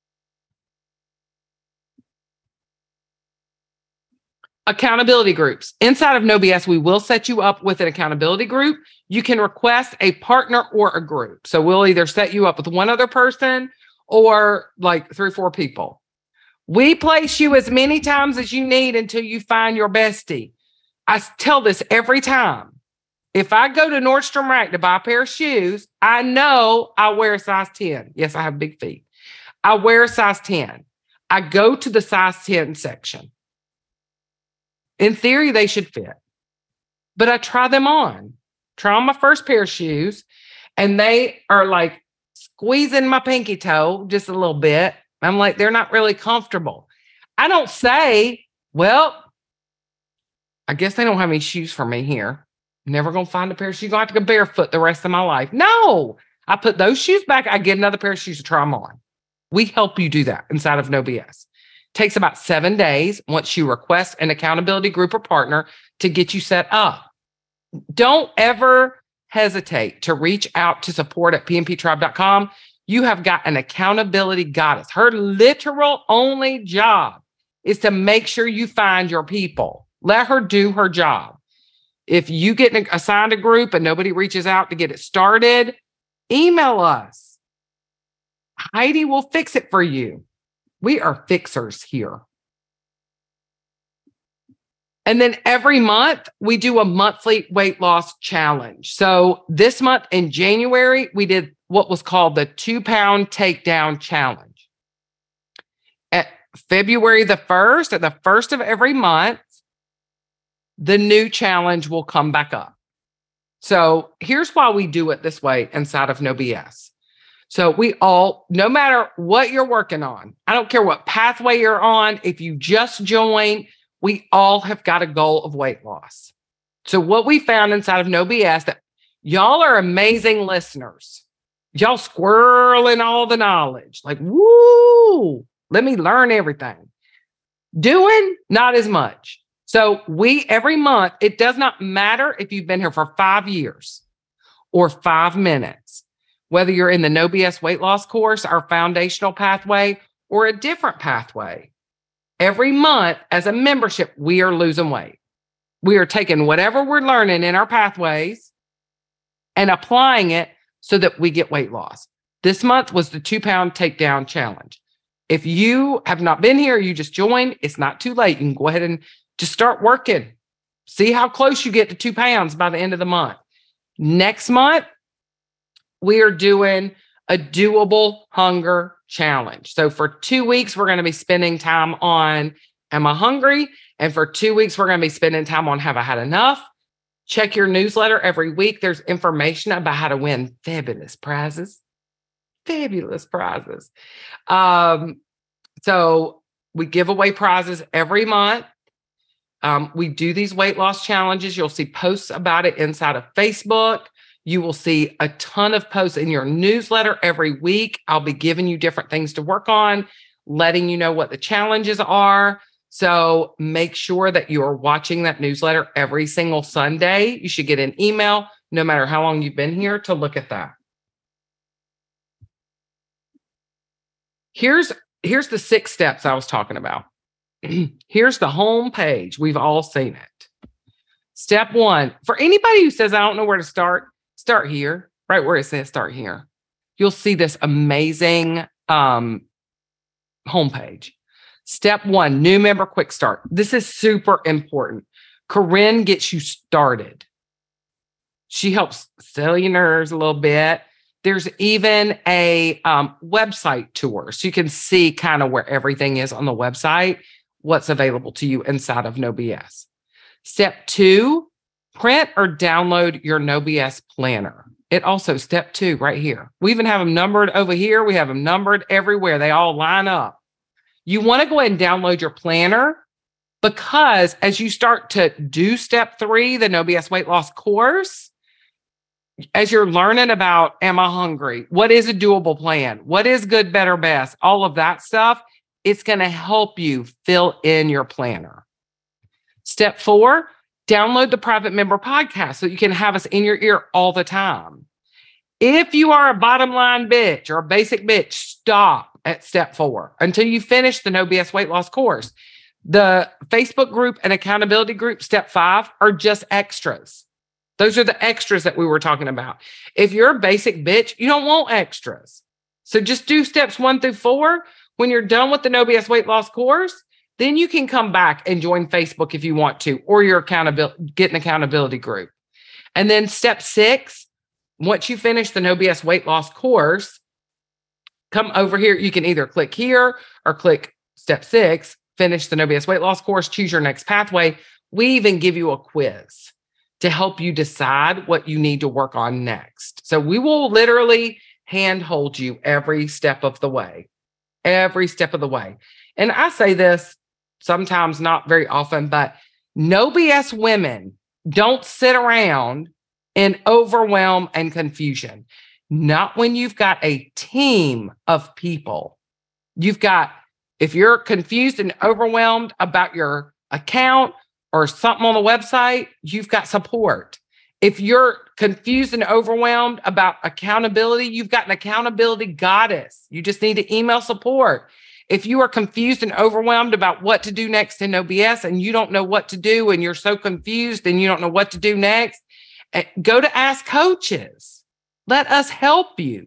Accountability groups. Inside of No BS, we will set you up with an accountability group. You can request a partner or a group. So we'll either set you up with one other person or like 3 or 4 people. We place you as many times as you need until you find your bestie. I tell this every time. If I go to Nordstrom Rack to buy a pair of shoes, I know I wear a size 10. Yes, I have big feet. I wear a size 10. I go to the size 10 section. In theory, they should fit. But I try them on. Try on my first pair of shoes, and they are like squeezing my pinky toe just a little bit. I'm like, they're not really comfortable. I don't say, well, I guess they don't have any shoes for me here. Never going to find a pair of shoes. Going to have to go barefoot the rest of my life. No, I put those shoes back. I get another pair of shoes to try them on. We help you do that inside of No BS. Takes about 7 days once you request an accountability group or partner to get you set up. Don't ever hesitate to reach out to support@pnptribe.com. You have got an accountability goddess. Her literal only job is to make sure you find your people. Let her do her job. If you get assigned a group and nobody reaches out to get it started, email us. Heidi will fix it for you. We are fixers here. And then every month, we do a monthly weight loss challenge. So this month in January, we did what was called the 2-pound takedown challenge. At February the 1st, at the first of every month, the new challenge will come back up. So here's why we do it this way inside of No BS. So we all, no matter what you're working on, I don't care what pathway you're on, if you just join, we all have got a goal of weight loss. So what we found inside of No BS, that y'all are amazing listeners. Y'all squirreling all the knowledge. Like, woo, let me learn everything. Doing, not as much. So we, every month, it does not matter if you've been here for 5 years or 5 minutes, whether you're in the No BS weight loss course, our foundational pathway, or a different pathway. Every month as a membership, we are losing weight. We are taking whatever we're learning in our pathways and applying it so that we get weight loss. This month was the 2-pound takedown challenge. If you have not been here, you just joined, it's not too late. You can go ahead and just start working. See how close you get to 2 pounds by the end of the month. Next month, we are doing a doable hunger challenge. So for 2 weeks, we're going to be spending time on, am I hungry? And for 2 weeks, we're going to be spending time on, have I had enough? Check your newsletter every week. There's information about how to win fabulous prizes. Fabulous prizes. So we give away prizes every month. We do these weight loss challenges. You'll see posts about it inside of Facebook. You will see a ton of posts in your newsletter every week. I'll be giving you different things to work on, letting you know what the challenges are. So make sure that you're watching that newsletter every single Sunday. You should get an email, no matter how long you've been here, to look at that. Here's the 6 steps I was talking about. Here's the home page. We've all seen it. Step 1, for anybody who says, I don't know where to start here, right where it says start here. You'll see this amazing homepage. Step 1, new member quick start. This is super important. Corinne gets you started. She helps sell your nerves a little bit. There's even a website tour. So you can see kind of where everything is on the website, what's available to you inside of No BS. Step 2, print or download your No BS planner. It also, step 2, right here. We even have them numbered over here. We have them numbered everywhere. They all line up. You want to go ahead and download your planner, because as you start to do step 3, the No BS weight loss course, as you're learning about, am I hungry? What is a doable plan? What is good, better, best? All of that stuff, it's going to help you fill in your planner. Step 4, download the private member podcast so you can have us in your ear all the time. If you are a bottom line bitch or a basic bitch, stop at step 4 until you finish the No BS weight loss course. The Facebook group and accountability group, step 5, are just extras. Those are the extras that we were talking about. If you're a basic bitch, you don't want extras. So just do steps 1 through 4. When you're done with the No BS weight loss course, then you can come back and join Facebook if you want to, or your get an accountability group. And then step 6, once you finish the No BS weight loss course, come over here. You can either click here or click step 6, finish the No BS weight loss course, choose your next pathway. We even give you a quiz to help you decide what you need to work on next. So we will literally handhold you every step of the way, every step of the way. And I say this sometimes, not very often, but No BS women don't sit around in overwhelm and confusion. Not when you've got a team of people. If you're confused and overwhelmed about your account or something on the website, you've got support. If you're confused and overwhelmed about accountability, you've got an accountability goddess. You just need to email support. If you are confused and overwhelmed about what to do next in No BS and you don't know what to do and you're so confused and you don't know what to do next, go to Ask Coaches. Let us help you.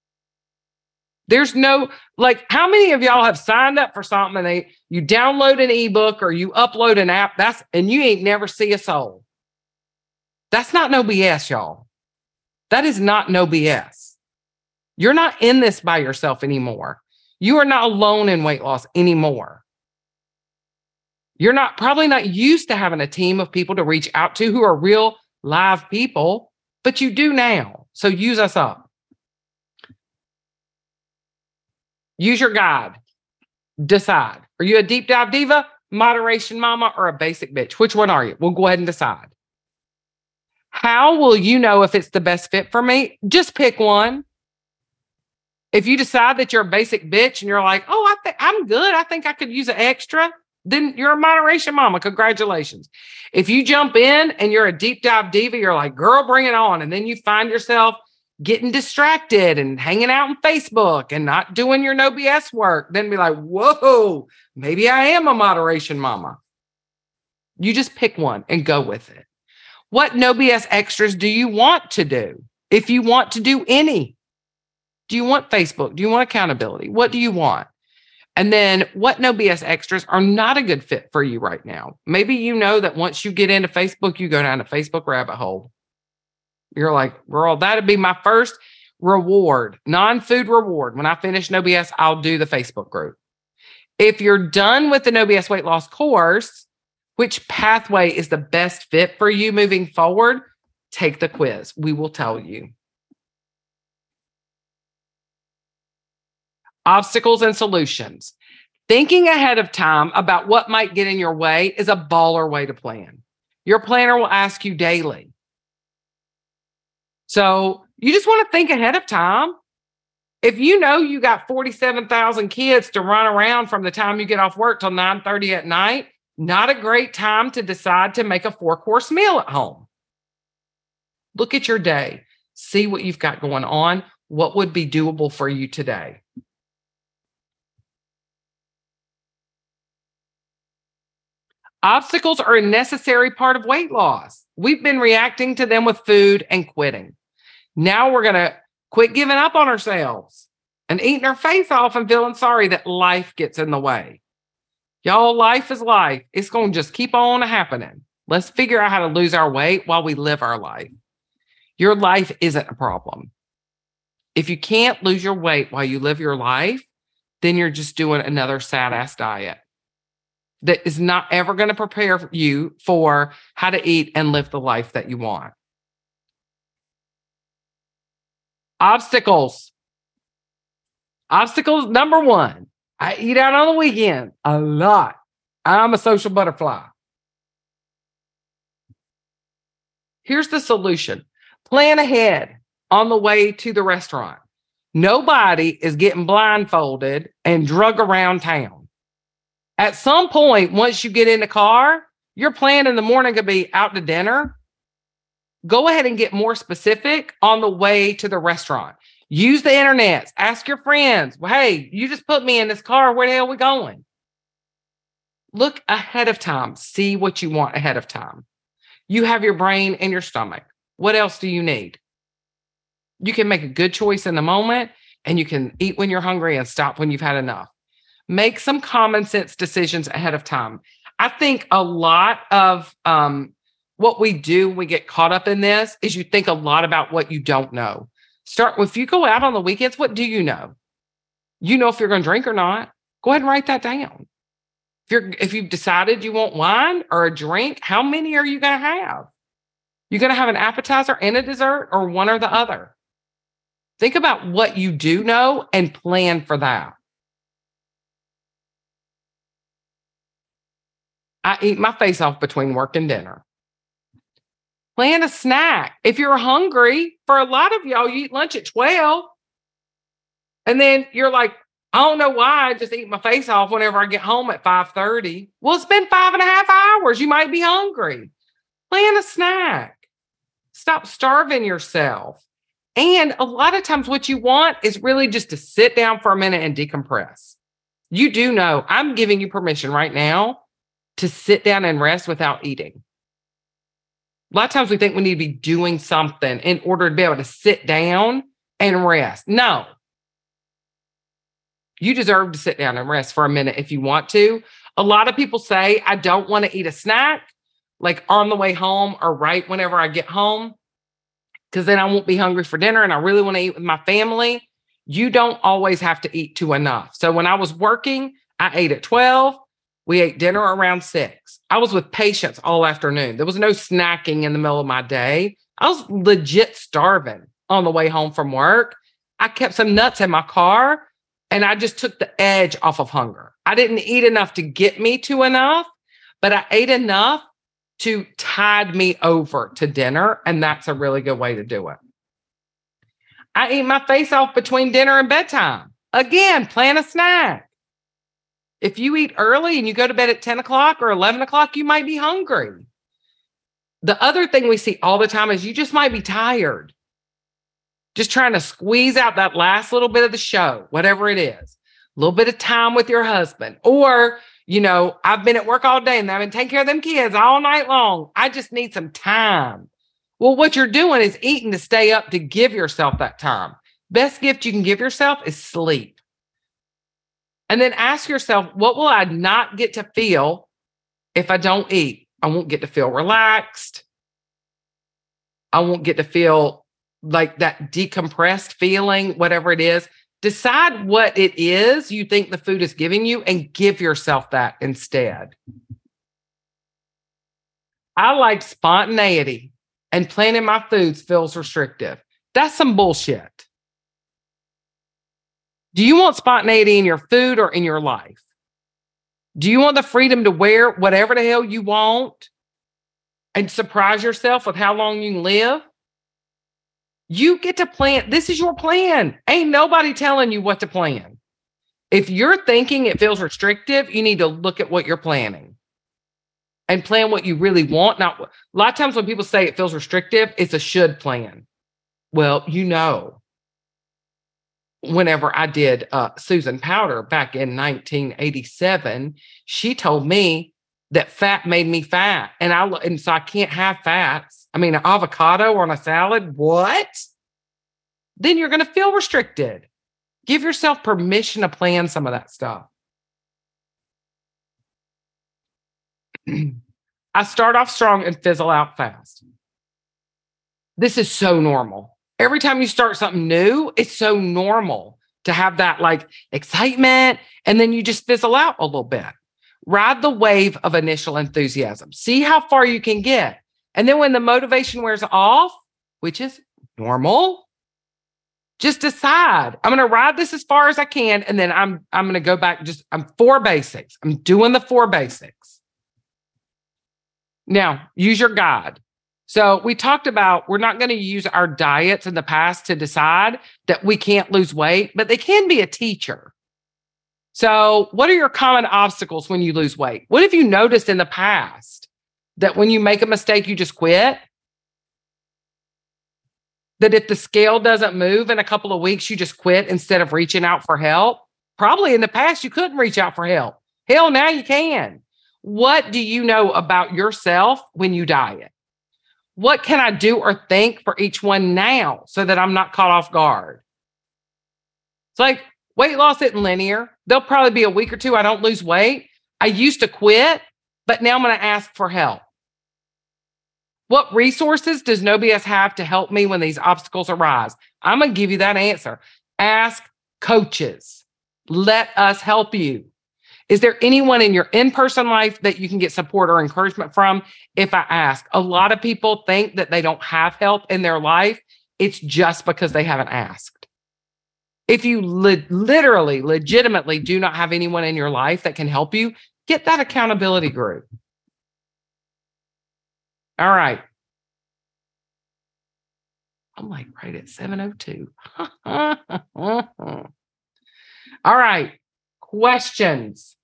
There's no, how many of y'all have signed up for something and you download an ebook or you upload an app, and you ain't never see a soul? That's not No BS, y'all. That is not No BS. You're not in this by yourself anymore. You are not alone in weight loss anymore. You're probably not used to having a team of people to reach out to who are real live people, but you do now. So use us up. Use your guide. Decide. Are you a deep dive diva, moderation mama, or a basic bitch? Which one are you? We'll go ahead and decide. How will you know if it's the best fit for me? Just pick one. If you decide that you're a basic bitch and you're like, oh, I'm good, I think I could use an extra, then you're a moderation mama. Congratulations. If you jump in and you're a deep dive diva, you're like, girl, bring it on. And then you find yourself getting distracted and hanging out on Facebook and not doing your No BS work, then be like, whoa, maybe I am a moderation mama. You just pick one and go with it. What No BS extras do you want to do? If you want to do any, do you want Facebook? Do you want accountability? What do you want? And then what No BS extras are not a good fit for you right now? Maybe you know that once you get into Facebook, you go down a Facebook rabbit hole. You're like, girl, that'd be my first reward, non-food reward. When I finish No BS, I'll do the Facebook group. If you're done with the No BS weight loss course, which pathway is the best fit for you moving forward? Take the quiz. We will tell you. Obstacles and solutions. Thinking ahead of time about what might get in your way is a baller way to plan. Your planner will ask you daily. So you just want to think ahead of time. If you know you got 47,000 kids to run around from the time you get off work till 9:30 at night, not a great time to decide to make a 4-course meal at home. Look at your day. See what you've got going on. What would be doable for you today? Obstacles are a necessary part of weight loss. We've been reacting to them with food and quitting. Now we're going to quit giving up on ourselves and eating our face off and feeling sorry that life gets in the way. Y'all, life is life. It's going to just keep on happening. Let's figure out how to lose our weight while we live our life. Your life isn't a problem. If you can't lose your weight while you live your life, then you're just doing another sad ass diet that is not ever going to prepare you for how to eat and live the life that you want. Obstacles. Obstacles number one. I eat out on the weekend a lot. I'm a social butterfly. Here's the solution. Plan ahead on the way to the restaurant. Nobody is getting blindfolded and drug around town. At some point, once you get in the car, your plan in the morning could be out to dinner. Go ahead and get more specific on the way to the restaurant. Use the internet. Ask your friends, well, hey, you just put me in this car. Where the hell are we going? Look ahead of time. See what you want ahead of time. You have your brain and your stomach. What else do you need? You can make a good choice in the moment, and you can eat when you're hungry and stop when you've had enough. Make some common sense decisions ahead of time. I think a lot of what we do when we get caught up in this is you think a lot about what you don't know. Start if you go out on the weekends, what do you know? You know if you're going to drink or not. Go ahead and write that down. If you've decided you want wine or a drink, how many are you going to have? You're going to have an appetizer and a dessert, or one or the other? Think about what you do know and plan for that. I eat my face off between work and dinner. Plan a snack. If you're hungry, for a lot of y'all, you eat lunch at 12. And then you're like, I don't know why I just eat my face off whenever I get home at 5:30. Well, it's been 5.5 hours. You might be hungry. Plan a snack. Stop starving yourself. And a lot of times what you want is really just to sit down for a minute and decompress. You do know I'm giving you permission right now to sit down and rest without eating. A lot of times we think we need to be doing something in order to be able to sit down and rest. No. You deserve to sit down and rest for a minute if you want to. A lot of people say, I don't want to eat a snack like on the way home or right whenever I get home, because then I won't be hungry for dinner and I really want to eat with my family. You don't always have to eat to enough. So when I was working, I ate at 12. We ate dinner around 6. I was with patients all afternoon. There was no snacking in the middle of my day. I was legit starving on the way home from work. I kept some nuts in my car and I just took the edge off of hunger. I didn't eat enough to get me to enough, but I ate enough to tide me over to dinner. And that's a really good way to do it. I eat my face off between dinner and bedtime. Again, plan a snack. If you eat early and you go to bed at 10 o'clock or 11 o'clock, you might be hungry. The other thing we see all the time is you just might be tired. Just trying to squeeze out that last little bit of the show, whatever it is. A little bit of time with your husband. Or, I've been at work all day and I've been taking care of them kids all night long. I just need some time. Well, what you're doing is eating to stay up to give yourself that time. Best gift you can give yourself is sleep. And then ask yourself, what will I not get to feel if I don't eat? I won't get to feel relaxed. I won't get to feel like that decompressed feeling, whatever it is. Decide what it is you think the food is giving you and give yourself that instead. I like spontaneity, and planning my foods feels restrictive. That's some bullshit. Do you want spontaneity in your food or in your life? Do you want the freedom to wear whatever the hell you want and surprise yourself with how long you can live? You get to plan. This is your plan. Ain't nobody telling you what to plan. If you're thinking it feels restrictive, you need to look at what you're planning and plan what you really want. Not a lot of times when people say it feels restrictive, it's a should plan. Well, whenever I did Susan Powder back in 1987, she told me that fat made me fat. And so I can't have fats. I mean, an avocado on a salad, what? Then you're going to feel restricted. Give yourself permission to plan some of that stuff. I start off strong and fizzle out fast. This is so normal. Every time you start something new, it's so normal to have that like excitement, and then you just fizzle out a little bit. Ride the wave of initial enthusiasm. See how far you can get. And then when the motivation wears off, which is normal, Just decide. I'm going to ride this as far as I can. And then I'm going to go back. I'm 4 basics. I'm doing the 4 basics. Now, use your guide. So we talked about we're not going to use our diets in the past to decide that we can't lose weight, but they can be a teacher. So what are your common obstacles when you lose weight? What have you noticed in the past that when you make a mistake, you just quit? That if the scale doesn't move in a couple of weeks, you just quit instead of reaching out for help? Probably in the past, you couldn't reach out for help. Hell, now you can. What do you know about yourself when you diet? What can I do or think for each one now so that I'm not caught off guard? It's like weight loss isn't linear. There'll probably be a week or two I don't lose weight. I used to quit, but now I'm going to ask for help. What resources does No BS have to help me when these obstacles arise? I'm going to give you that answer. Ask coaches. Let us help you. Is there anyone in your in-person life that you can get support or encouragement from if I ask? A lot of people think that they don't have help in their life. It's just because they haven't asked. If you literally, legitimately do not have anyone in your life that can help you, get that accountability group. All right. I'm like right at 7:02. All right. Questions.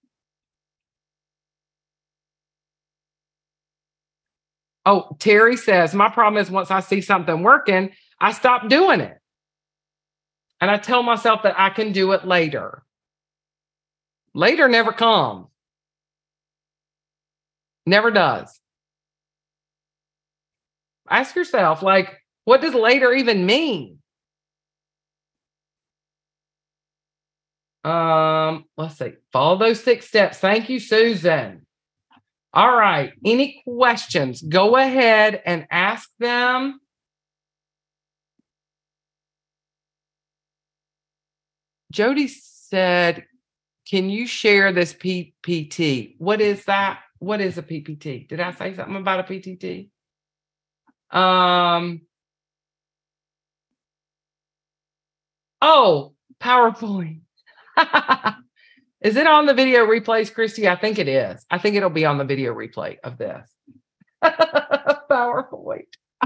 Oh, Terry says, my problem is once I see something working, I stop doing it. And I tell myself that I can do it later. Later never comes. Never does. Ask yourself, like, what does later even mean? Let's see. Follow those 6 steps. Thank you, Susan. All right. Any questions? Go ahead and ask them. Jody said, can you share this PPT? What is that? What is a PPT? Did I say something about a PPT? Oh, PowerPoint. Is it on the video replays, Christy? I think it is. I think it'll be on the video replay of this. PowerPoint.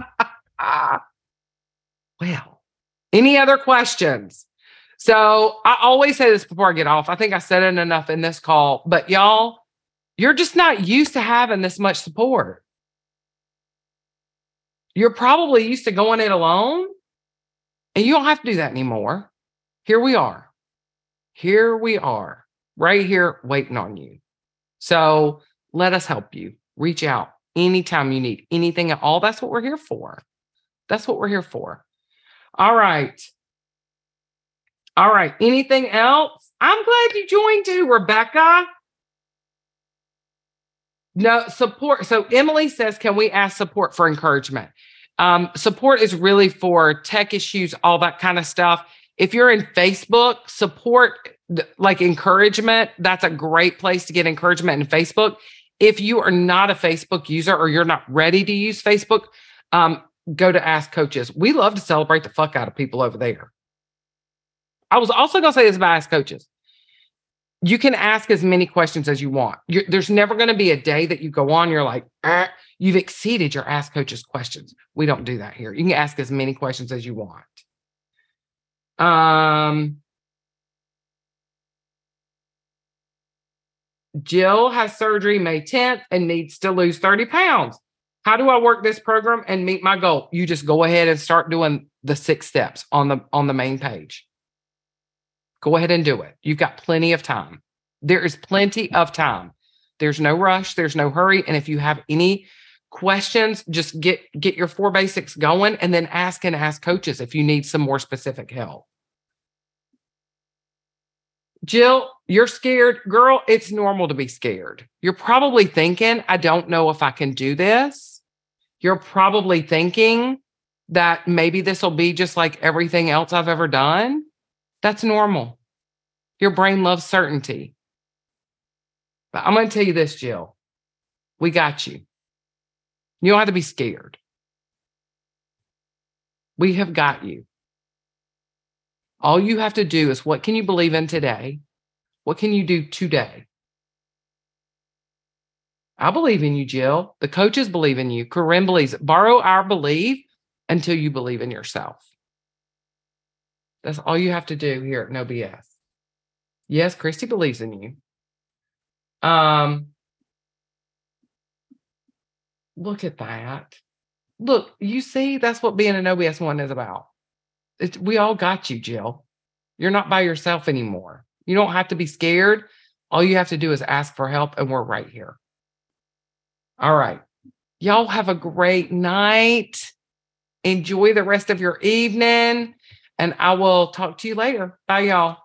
Well, any other questions? So I always say this before I get off. I think I said it enough in this call, but y'all, you're just not used to having this much support. You're probably used to going it alone, and you don't have to do that anymore. Here we are. Here we are, right here waiting on you. So let us help you. Reach out anytime you need anything at all. That's what we're here for. That's what we're here for. All right. All right. Anything else? I'm glad you joined too, Rebecca. No support. So Emily says, can we ask support for encouragement? Support is really for tech issues, all that kind of stuff. If you're in Facebook, support like encouragement, that's a great place to get encouragement in Facebook. If you are not a Facebook user or you're not ready to use Facebook, go to Ask Coaches. We love to celebrate the fuck out of people over there. I was also going to say this about Ask Coaches. You can ask as many questions as you want. There's never going to be a day that you go on, you're like, you've exceeded your Ask Coaches questions. We don't do that here. You can ask as many questions as you want. Jill has surgery May 10th and needs to lose 30 pounds. How do I work this program and meet my goal? You just go ahead and start doing the 6 steps on the main page. Go ahead and do it. You've got plenty of time. There is plenty of time. There's no rush. There's no hurry. And if you have any questions, just get your 4 basics going and then ask coaches if you need some more specific help. Jill, you're scared. Girl, it's normal to be scared. You're probably thinking, I don't know if I can do this. You're probably thinking that maybe this will be just like everything else I've ever done. That's normal. Your brain loves certainty. But I'm going to tell you this, Jill. We got you. You don't have to be scared. We have got you. All you have to do is, what can you believe in today? What can you do today? I believe in you, Jill. The coaches believe in you. Corinne believes. Borrow our belief until you believe in yourself. That's all you have to do here at No BS. Yes, Christy believes in you. Look at that. Look, you see, that's what being an OBS one is about. We all got you, Jill. You're not by yourself anymore. You don't have to be scared. All you have to do is ask for help, and we're right here. All right. Y'all have a great night. Enjoy the rest of your evening, and I will talk to you later. Bye, y'all.